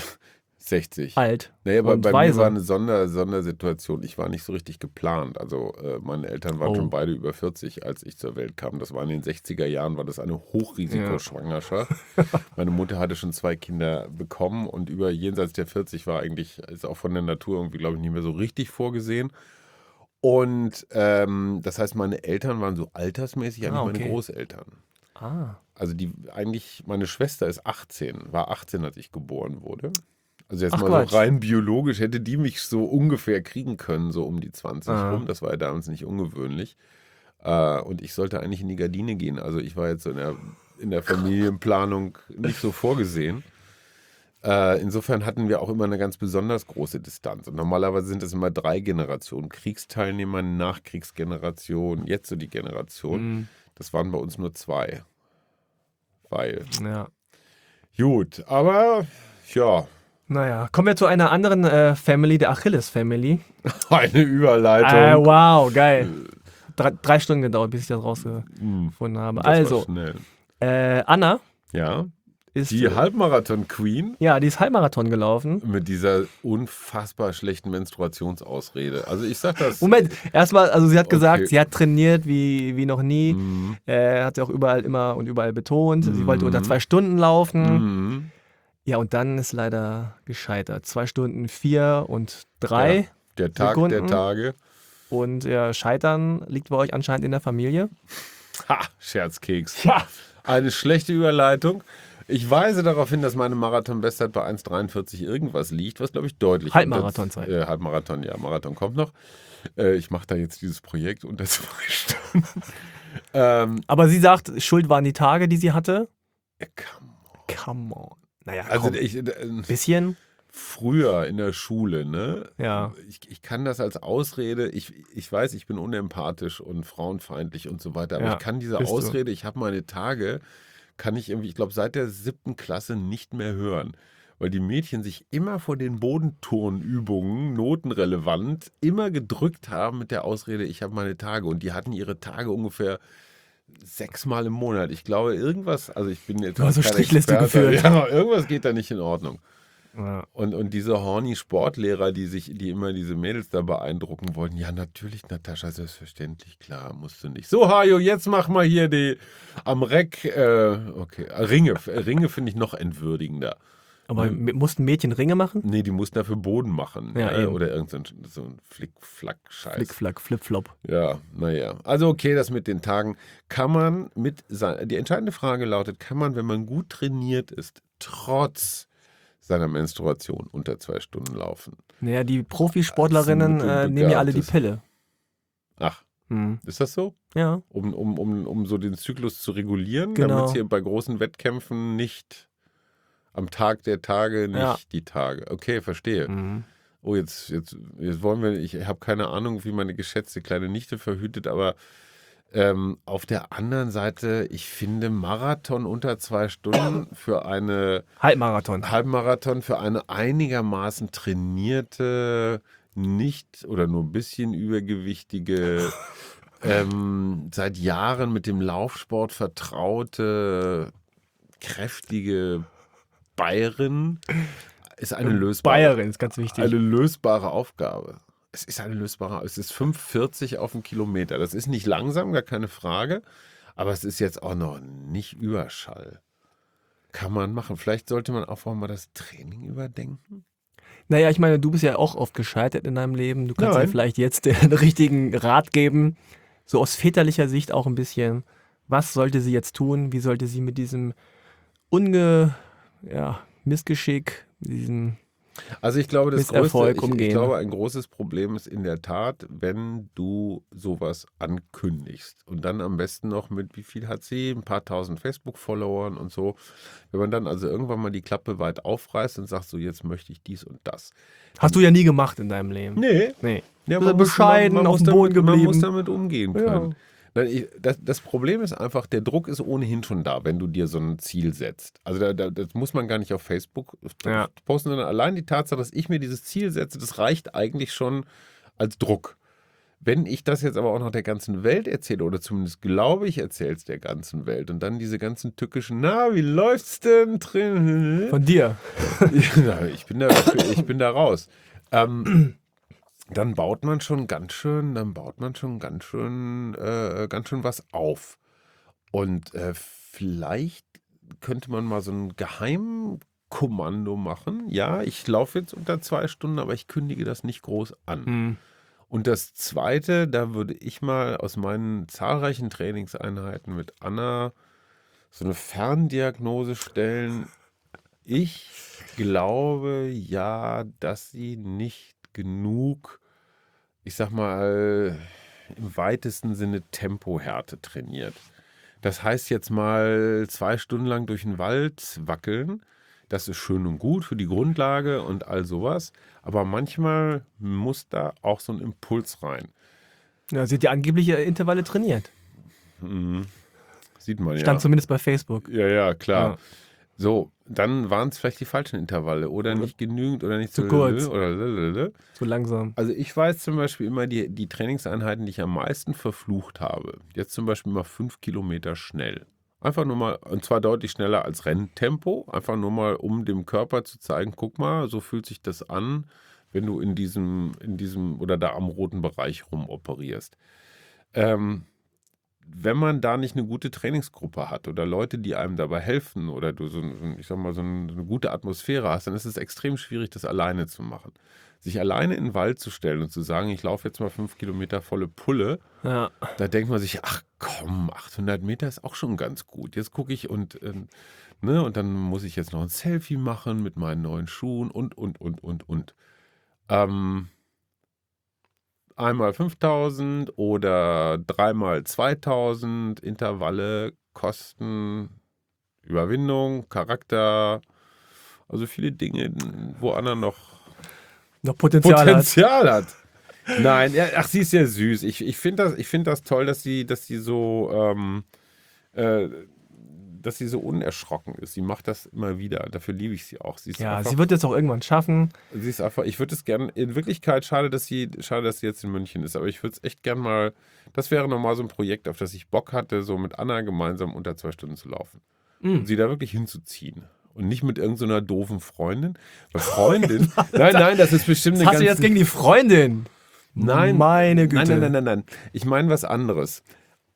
60. alt. Nee, aber und bei mir weise. war eine Sondersituation. Ich war nicht so richtig geplant. Also meine Eltern waren Oh. schon beide über 40, als ich zur Welt kam. Das war in den 60er Jahren, war das eine Hochrisikoschwangerschaft. Meine Mutter hatte schon 2 Kinder bekommen und über jenseits der 40 war eigentlich, ist auch von der Natur irgendwie, glaube ich, nicht mehr so richtig vorgesehen. Und das heißt, meine Eltern waren so altersmäßig eigentlich meine okay. Großeltern. Ah, Also meine Schwester ist 18, war 18, als ich geboren wurde. Also jetzt Ach, mal Quatsch. so rein biologisch hätte die mich so ungefähr kriegen können, so um die 20 Ah. rum. Das war ja damals nicht ungewöhnlich. Und ich sollte eigentlich in die Gardine gehen. Also ich war jetzt so in der Familienplanung nicht so vorgesehen. Insofern hatten wir auch immer eine ganz besonders große Distanz. Und normalerweise sind es immer 3 Generationen. Kriegsteilnehmer, Nachkriegsgeneration, jetzt so die Generation. Das waren bei uns nur 2. Weil, ja. gut, aber ja, Naja, kommen wir zu einer anderen Family, der Achilles-Family. eine Überleitung. Wow, geil. 3 Stunden gedauert, bis ich das rausgefunden habe. Das war Also, schnell. Anna Ja, ist, die Halbmarathon-Queen ja, die ist Halbmarathon gelaufen. mit dieser unfassbar schlechten Menstruationsausrede. Also ich sag das. Moment, erstmal, also sie hat gesagt, Okay. sie hat trainiert wie noch nie. Mhm. Hat sie auch überall betont. Sie wollte unter 2 Stunden laufen. Mhm. Ja, und dann ist leider gescheitert. 2 Stunden 4 und 3. Ja, der Tag der Sekunden. Tage. Und Scheitern liegt bei euch anscheinend in der Familie. Ha, Scherzkeks. Ja. Eine schlechte Überleitung. Ich weise darauf hin, dass meine Marathon-Bestzeit bei 1,43 irgendwas liegt, was glaube ich deutlich. Halbmarathonzeit. Halbmarathon, ja, Marathon kommt noch. Ich mache da jetzt dieses Projekt unter 2 Stunden. Aber sie sagt, Schuld waren die Tage, die sie hatte. Come on. Come on. Naja, Also komm. Bisschen. früher in der Schule, ne? Ja. Ich kann das als Ausrede, ich weiß, ich bin unempathisch und frauenfeindlich und so weiter, aber Ja, ich kann diese bist du. Ausrede, ich habe meine Tage, kann ich irgendwie, ich glaube, seit der 7. Klasse nicht mehr hören. Weil die Mädchen sich immer vor den Bodenturnübungen, notenrelevant, immer gedrückt haben mit der Ausrede, ich habe meine Tage. Und die hatten ihre Tage ungefähr 6-mal im Monat. Ich glaube, irgendwas, also ich bin jetzt Du hast so kein Strichliste Experte, geführt. Ja, irgendwas geht da nicht in Ordnung. Ja. Und diese horny Sportlehrer, die immer diese Mädels da beeindrucken wollten, ja natürlich, Natascha, selbstverständlich, klar, musst du nicht. So, Hajo, jetzt mach mal hier die am Reck, okay, Ringe finde ich noch entwürdigender. Aber mussten Mädchen Ringe machen? Nee, die mussten dafür Boden machen. Ja, eben. Oder so ein Flick-Flack-Scheiß. Flick-Flack, Flip-Flop. Ja, naja. Also okay, das mit den Tagen. Die entscheidende Frage lautet, kann man, wenn man gut trainiert ist, trotz seiner Menstruation unter 2 Stunden laufen? Naja, die Profisportlerinnen nehmen ja alle die Pille. Ach, ist das so? Ja. Um so den Zyklus zu regulieren, Genau. damit es hier bei großen Wettkämpfen nicht am Tag der Tage nicht die Tage. Okay, verstehe. Oh, jetzt wollen wir, ich habe keine Ahnung, wie meine geschätzte kleine Nichte verhütet, aber auf der anderen Seite, ich finde Marathon unter 2 Stunden für eine Halbmarathon für eine einigermaßen trainierte, nicht oder nur ein bisschen übergewichtige, seit Jahren mit dem Laufsport vertraute, kräftige Bayerin ist eine Bayerin ist ganz wichtig. Eine lösbare Aufgabe. Es ist eine lösbare, es ist 5,40 auf den Kilometer. Das ist nicht langsam, gar keine Frage, aber es ist jetzt auch noch nicht Überschall. Kann man machen. Vielleicht sollte man auch mal das Training überdenken. Naja, ich meine, du bist ja auch oft gescheitert in deinem Leben. Du kannst ja vielleicht jetzt den richtigen Rat geben, so aus väterlicher Sicht auch ein bisschen. Was sollte sie jetzt tun? Wie sollte sie mit diesem Missgeschick, diesem Also ich glaube, Misserfolg umgehen? Ich glaube, ein großes Problem ist in der Tat, wenn du sowas ankündigst und dann am besten noch mit, wie viel hat sie, ein paar tausend Facebook-Followern und so. Wenn man dann also irgendwann mal die Klappe weit aufreißt und sagt, so jetzt möchte ich dies und das. Hast du ja nie gemacht in deinem Leben. Nee. Ja, du bist bescheiden, auf dem Boden geblieben. Man muss damit umgehen können. Ja. Das Problem ist einfach, der Druck ist ohnehin schon da, wenn du dir so ein Ziel setzt. Also das muss man gar nicht auf Facebook posten, sondern allein die Tatsache, dass ich mir dieses Ziel setze, das reicht eigentlich schon als Druck. Wenn ich das jetzt aber auch noch der ganzen Welt erzähle, oder zumindest glaube ich, erzähle es der ganzen Welt und dann diese ganzen tückischen, wie läuft's denn drin? Von dir. Ich bin da raus. Dann baut man schon ganz schön was auf. Und vielleicht könnte man mal so ein Geheimkommando machen. Ja, ich laufe jetzt unter 2 Stunden, aber ich kündige das nicht groß an. Und das Zweite, da würde ich mal aus meinen zahlreichen Trainingseinheiten mit Anna so eine Ferndiagnose stellen. Ich glaube ja, dass sie nicht genug, ich sag mal, im weitesten Sinne Tempohärte trainiert. Das heißt jetzt mal 2 Stunden lang durch den Wald wackeln. Das ist schön und gut für die Grundlage und all sowas. Aber manchmal muss da auch so ein Impuls rein. Ja, sie hat ja angeblich Intervalle trainiert. Sieht man Stand zumindest bei Facebook. Ja, klar. Ja. So, dann waren es vielleicht die falschen Intervalle oder nicht genügend oder nicht zu kurz oder zu langsam. Also ich weiß zum Beispiel immer die Trainingseinheiten, die ich am meisten verflucht habe. Jetzt zum Beispiel mal 5 Kilometer schnell. Einfach nur mal, und zwar deutlich schneller als Renntempo. Einfach nur mal, um dem Körper zu zeigen, guck mal, so fühlt sich das an, wenn du in diesem oder da am roten Bereich rumoperierst. Wenn man da nicht eine gute Trainingsgruppe hat oder Leute, die einem dabei helfen oder du so eine gute Atmosphäre hast, dann ist es extrem schwierig, das alleine zu machen. Sich alleine in den Wald zu stellen und zu sagen, ich laufe jetzt mal 5 Kilometer volle Pulle, da denkt man sich, ach komm, 800 Meter ist auch schon ganz gut. Jetzt gucke ich und dann muss ich jetzt noch ein Selfie machen mit meinen neuen Schuhen und. Einmal 5000 oder 3x 2000 Intervalle kosten Überwindung, Charakter, also viele Dinge, wo Anna noch Potenzial hat. Nein, sie ist ja süß. Ich finde das toll, dass sie so unerschrocken ist. Sie macht das immer wieder. Dafür liebe ich sie auch. Sie wird es auch irgendwann schaffen. Sie ist einfach, ich würde es gerne, in Wirklichkeit, schade, dass sie jetzt in München ist, aber ich würde es echt gern mal, das wäre nochmal so ein Projekt, auf das ich Bock hatte, so mit Anna gemeinsam unter 2 Stunden zu laufen. Und sie da wirklich hinzuziehen. Und nicht mit irgendeiner doofen Freundin. Weil Freundin, nein, das ist bestimmt eine Was hast du jetzt gegen die Freundin? Nein. Meine Güte. Nein. Ich meine was anderes.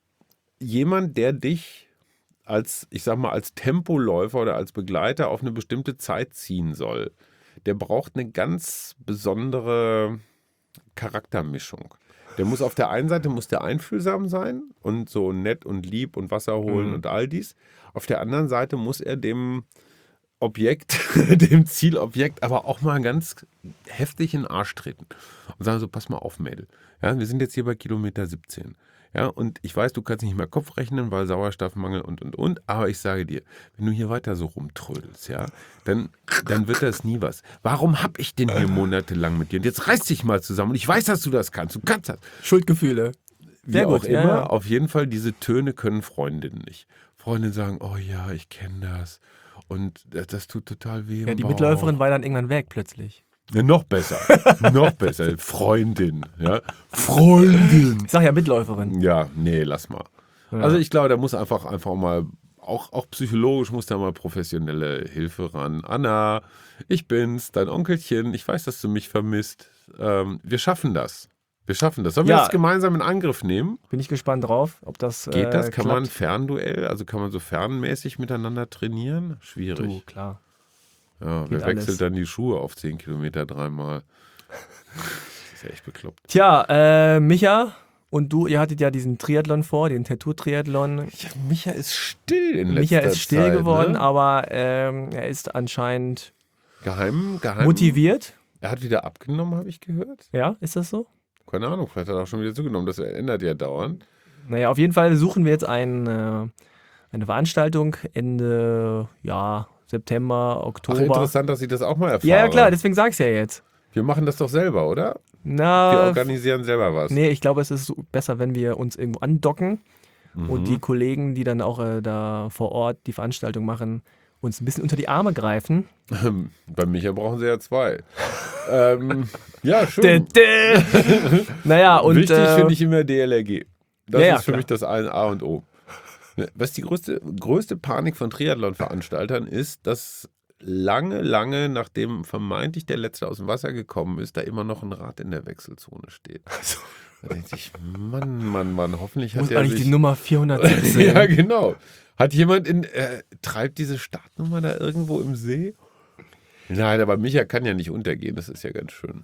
Jemand, der dich als, ich sag mal, als Tempoläufer oder als Begleiter auf eine bestimmte Zeit ziehen soll, der braucht eine ganz besondere Charaktermischung. Der muss auf der einen Seite muss der einfühlsam sein und so nett und lieb und Wasser holen und all dies. Auf der anderen Seite muss er dem Objekt, dem Zielobjekt, aber auch mal ganz heftig in den Arsch treten und sagen so, pass mal auf, Mädel. Ja, wir sind jetzt hier bei Kilometer 17. Ja, und ich weiß, du kannst nicht mehr Kopf rechnen, weil Sauerstoffmangel und. Aber ich sage dir, wenn du hier weiter so rumtrödelst, ja, dann wird das nie was. Warum hab ich denn hier monatelang mit dir? Und jetzt reiß dich mal zusammen. Und ich weiß, dass du das kannst. Du kannst das. Schuldgefühle. Wie Sehr auch gut, immer, ja. auf jeden Fall, diese Töne können Freundinnen nicht. Freundinnen sagen, oh ja, ich kenne das. Und das tut total weh. Ja, im die Bauch. Mitläuferin war dann irgendwann weg plötzlich. Ja, noch besser. Noch besser. Freundin. Ja. Freundin. Ich sag ja Mitläuferin. Ja, nee, lass mal. Ja. Also ich glaube, da muss einfach mal, auch psychologisch muss da mal professionelle Hilfe ran. Anna, ich bin's, dein Onkelchen. Ich weiß, dass du mich vermisst. Wir schaffen das. Sollen wir Ja. das gemeinsam in Angriff nehmen? Bin ich gespannt drauf, ob das Geht das? Kann man klappt. Fernduell, also kann man so fernmäßig miteinander trainieren? Du, Schwierig. klar. Ja, wer geht wechselt alles. dann die Schuhe auf 10 Kilometer dreimal? Das ist ja echt bekloppt. Tja, Micha und du, ihr hattet ja diesen Triathlon vor, den Tattoo-Triathlon. Ja, Micha ist still in letzter Micha ist still Zeit, geworden, ne? aber er ist anscheinend Geheim. motiviert. Er hat wieder abgenommen, habe ich gehört. Ja, ist das so? Keine Ahnung, vielleicht hat er auch schon wieder zugenommen. Das ändert ja dauernd. Naja, auf jeden Fall suchen wir jetzt eine Veranstaltung Ende September, Ach, Oktober. interessant, dass ich das auch mal erfahre. Ja, klar, deswegen sag ich's ja jetzt. Wir machen das doch selber, oder? Wir Na, organisieren selber was. nee, ich glaube, es ist besser, wenn wir uns irgendwo andocken und die Kollegen, die dann auch da vor Ort die Veranstaltung machen, uns ein bisschen unter die Arme greifen. Bei Micha brauchen sie ja 2. Ja, schön. Naja, und Wichtig finde ich immer DLRG. Das ja, ist für klar. mich das A und O. Was die größte Panik von Triathlon-Veranstaltern ist, dass lange, nachdem vermeintlich der Letzte aus dem Wasser gekommen ist, da immer noch ein Rad in der Wechselzone steht. Da denke ich, Mann, hoffentlich hat muss er eigentlich sich... die Nummer 417. Ja, genau. Hat jemand treibt diese Startnummer da irgendwo im See? Nein, aber Micha kann ja nicht untergehen, das ist ja ganz schön.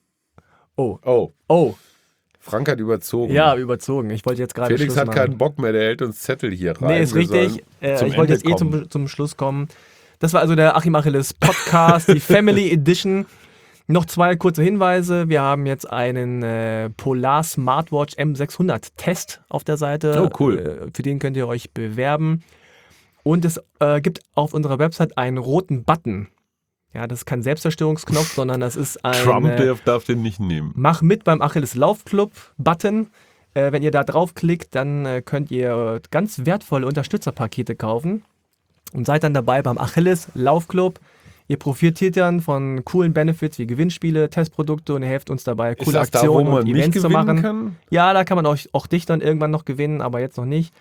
Oh, Frank hat überzogen. ja, überzogen. Ich wollte jetzt gerade Felix Schluss hat machen. keinen Bock mehr, der hält uns Zettel hier rein. Nee, ist Wir sollen richtig. zum Ich wollte Ende jetzt kommen. zum Schluss kommen. Das war also der Achim Achilles Podcast, die Family Edition. Noch 2 kurze Hinweise. Wir haben jetzt einen Polar Smartwatch M600 Test auf der Seite. Oh, cool. Für den könnt ihr euch bewerben. Und es gibt auf unserer Website einen roten Button. Ja, das ist kein Selbstzerstörungsknopf, sondern das ist ein Trump darf den nicht nehmen. Mach mit beim Achilles Laufclub Button. Wenn ihr da draufklickt, dann könnt ihr ganz wertvolle Unterstützerpakete kaufen und seid dann dabei beim Achilles Laufclub. Ihr profitiert dann von coolen Benefits wie Gewinnspiele, Testprodukte und ihr helft uns dabei, coole ist das Aktionen da, wo man und nicht Events zu gewinnen machen. kann? Ja, da kann man auch dich dann irgendwann noch gewinnen, aber jetzt noch nicht.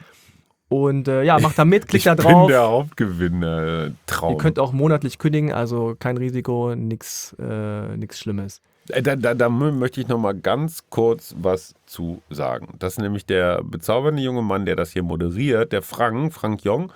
Und macht da mit, klickt Ich da bin drauf. der Hauptgewinner. Traum. Ihr könnt auch monatlich kündigen, also kein Risiko, nix Schlimmes. Da möchte ich noch mal ganz kurz was zu sagen. Das ist nämlich der bezaubernde junge Mann, der das hier moderiert, der Frank Jong.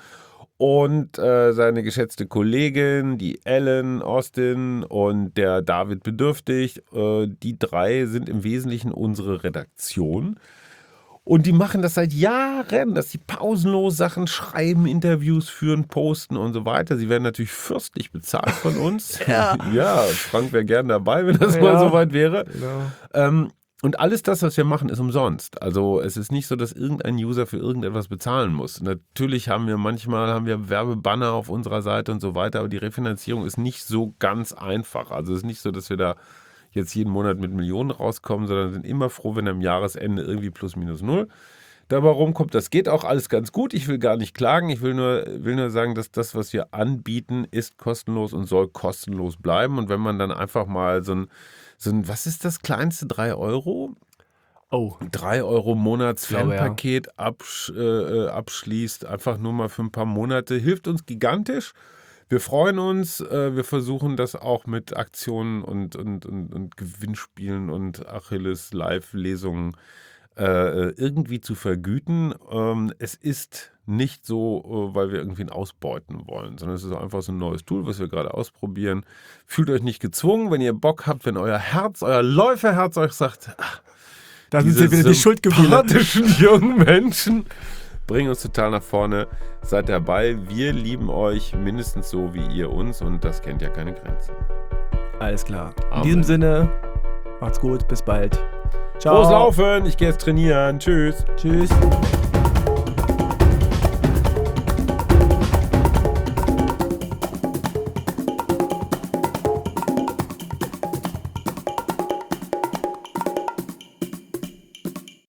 Und seine geschätzte Kollegin, die Ellen Austin und der David Bedürftig, die 3 sind im Wesentlichen unsere Redaktion. Und die machen das seit Jahren, dass sie pausenlos Sachen schreiben, Interviews führen, posten und so weiter. Sie werden natürlich fürstlich bezahlt von uns. Ja, Frank wäre gern dabei, wenn das mal so weit wäre. Genau. Und alles das, was wir machen, ist umsonst. Also es ist nicht so, dass irgendein User für irgendetwas bezahlen muss. Natürlich haben wir manchmal Werbebanner auf unserer Seite und so weiter, aber die Refinanzierung ist nicht so ganz einfach. Also es ist nicht so, dass wir da jetzt jeden Monat mit Millionen rauskommen, sondern sind immer froh, wenn am Jahresende irgendwie plus minus null dabei rumkommt. Das geht auch alles ganz gut. Ich will gar nicht klagen. Ich will nur sagen, dass das, was wir anbieten, ist kostenlos und soll kostenlos bleiben. Und wenn man dann einfach mal so ein was ist das kleinste? 3 Euro? Oh. 3 Euro Monats glaube, ja. Fanpaket abschließt, einfach nur mal für ein paar Monate, hilft uns gigantisch. Wir freuen uns. Wir versuchen das auch mit Aktionen und Gewinnspielen und Achilles-Live-Lesungen irgendwie zu vergüten. Es ist nicht so, weil wir irgendwen ausbeuten wollen, sondern es ist einfach so ein neues Tool, was wir gerade ausprobieren. Fühlt euch nicht gezwungen, wenn ihr Bock habt, wenn euer Herz, euer Läuferherz euch sagt, Da sind sie wieder die Schuldgefühle. sympathischen jungen Menschen bringen uns total nach vorne. Seid dabei. Wir lieben euch mindestens so wie ihr uns und das kennt ja keine Grenzen. Alles klar. Amen. In diesem Sinne, macht's gut, bis bald. Ciao. Groß laufen, ich gehe jetzt trainieren. Tschüss. Tschüss.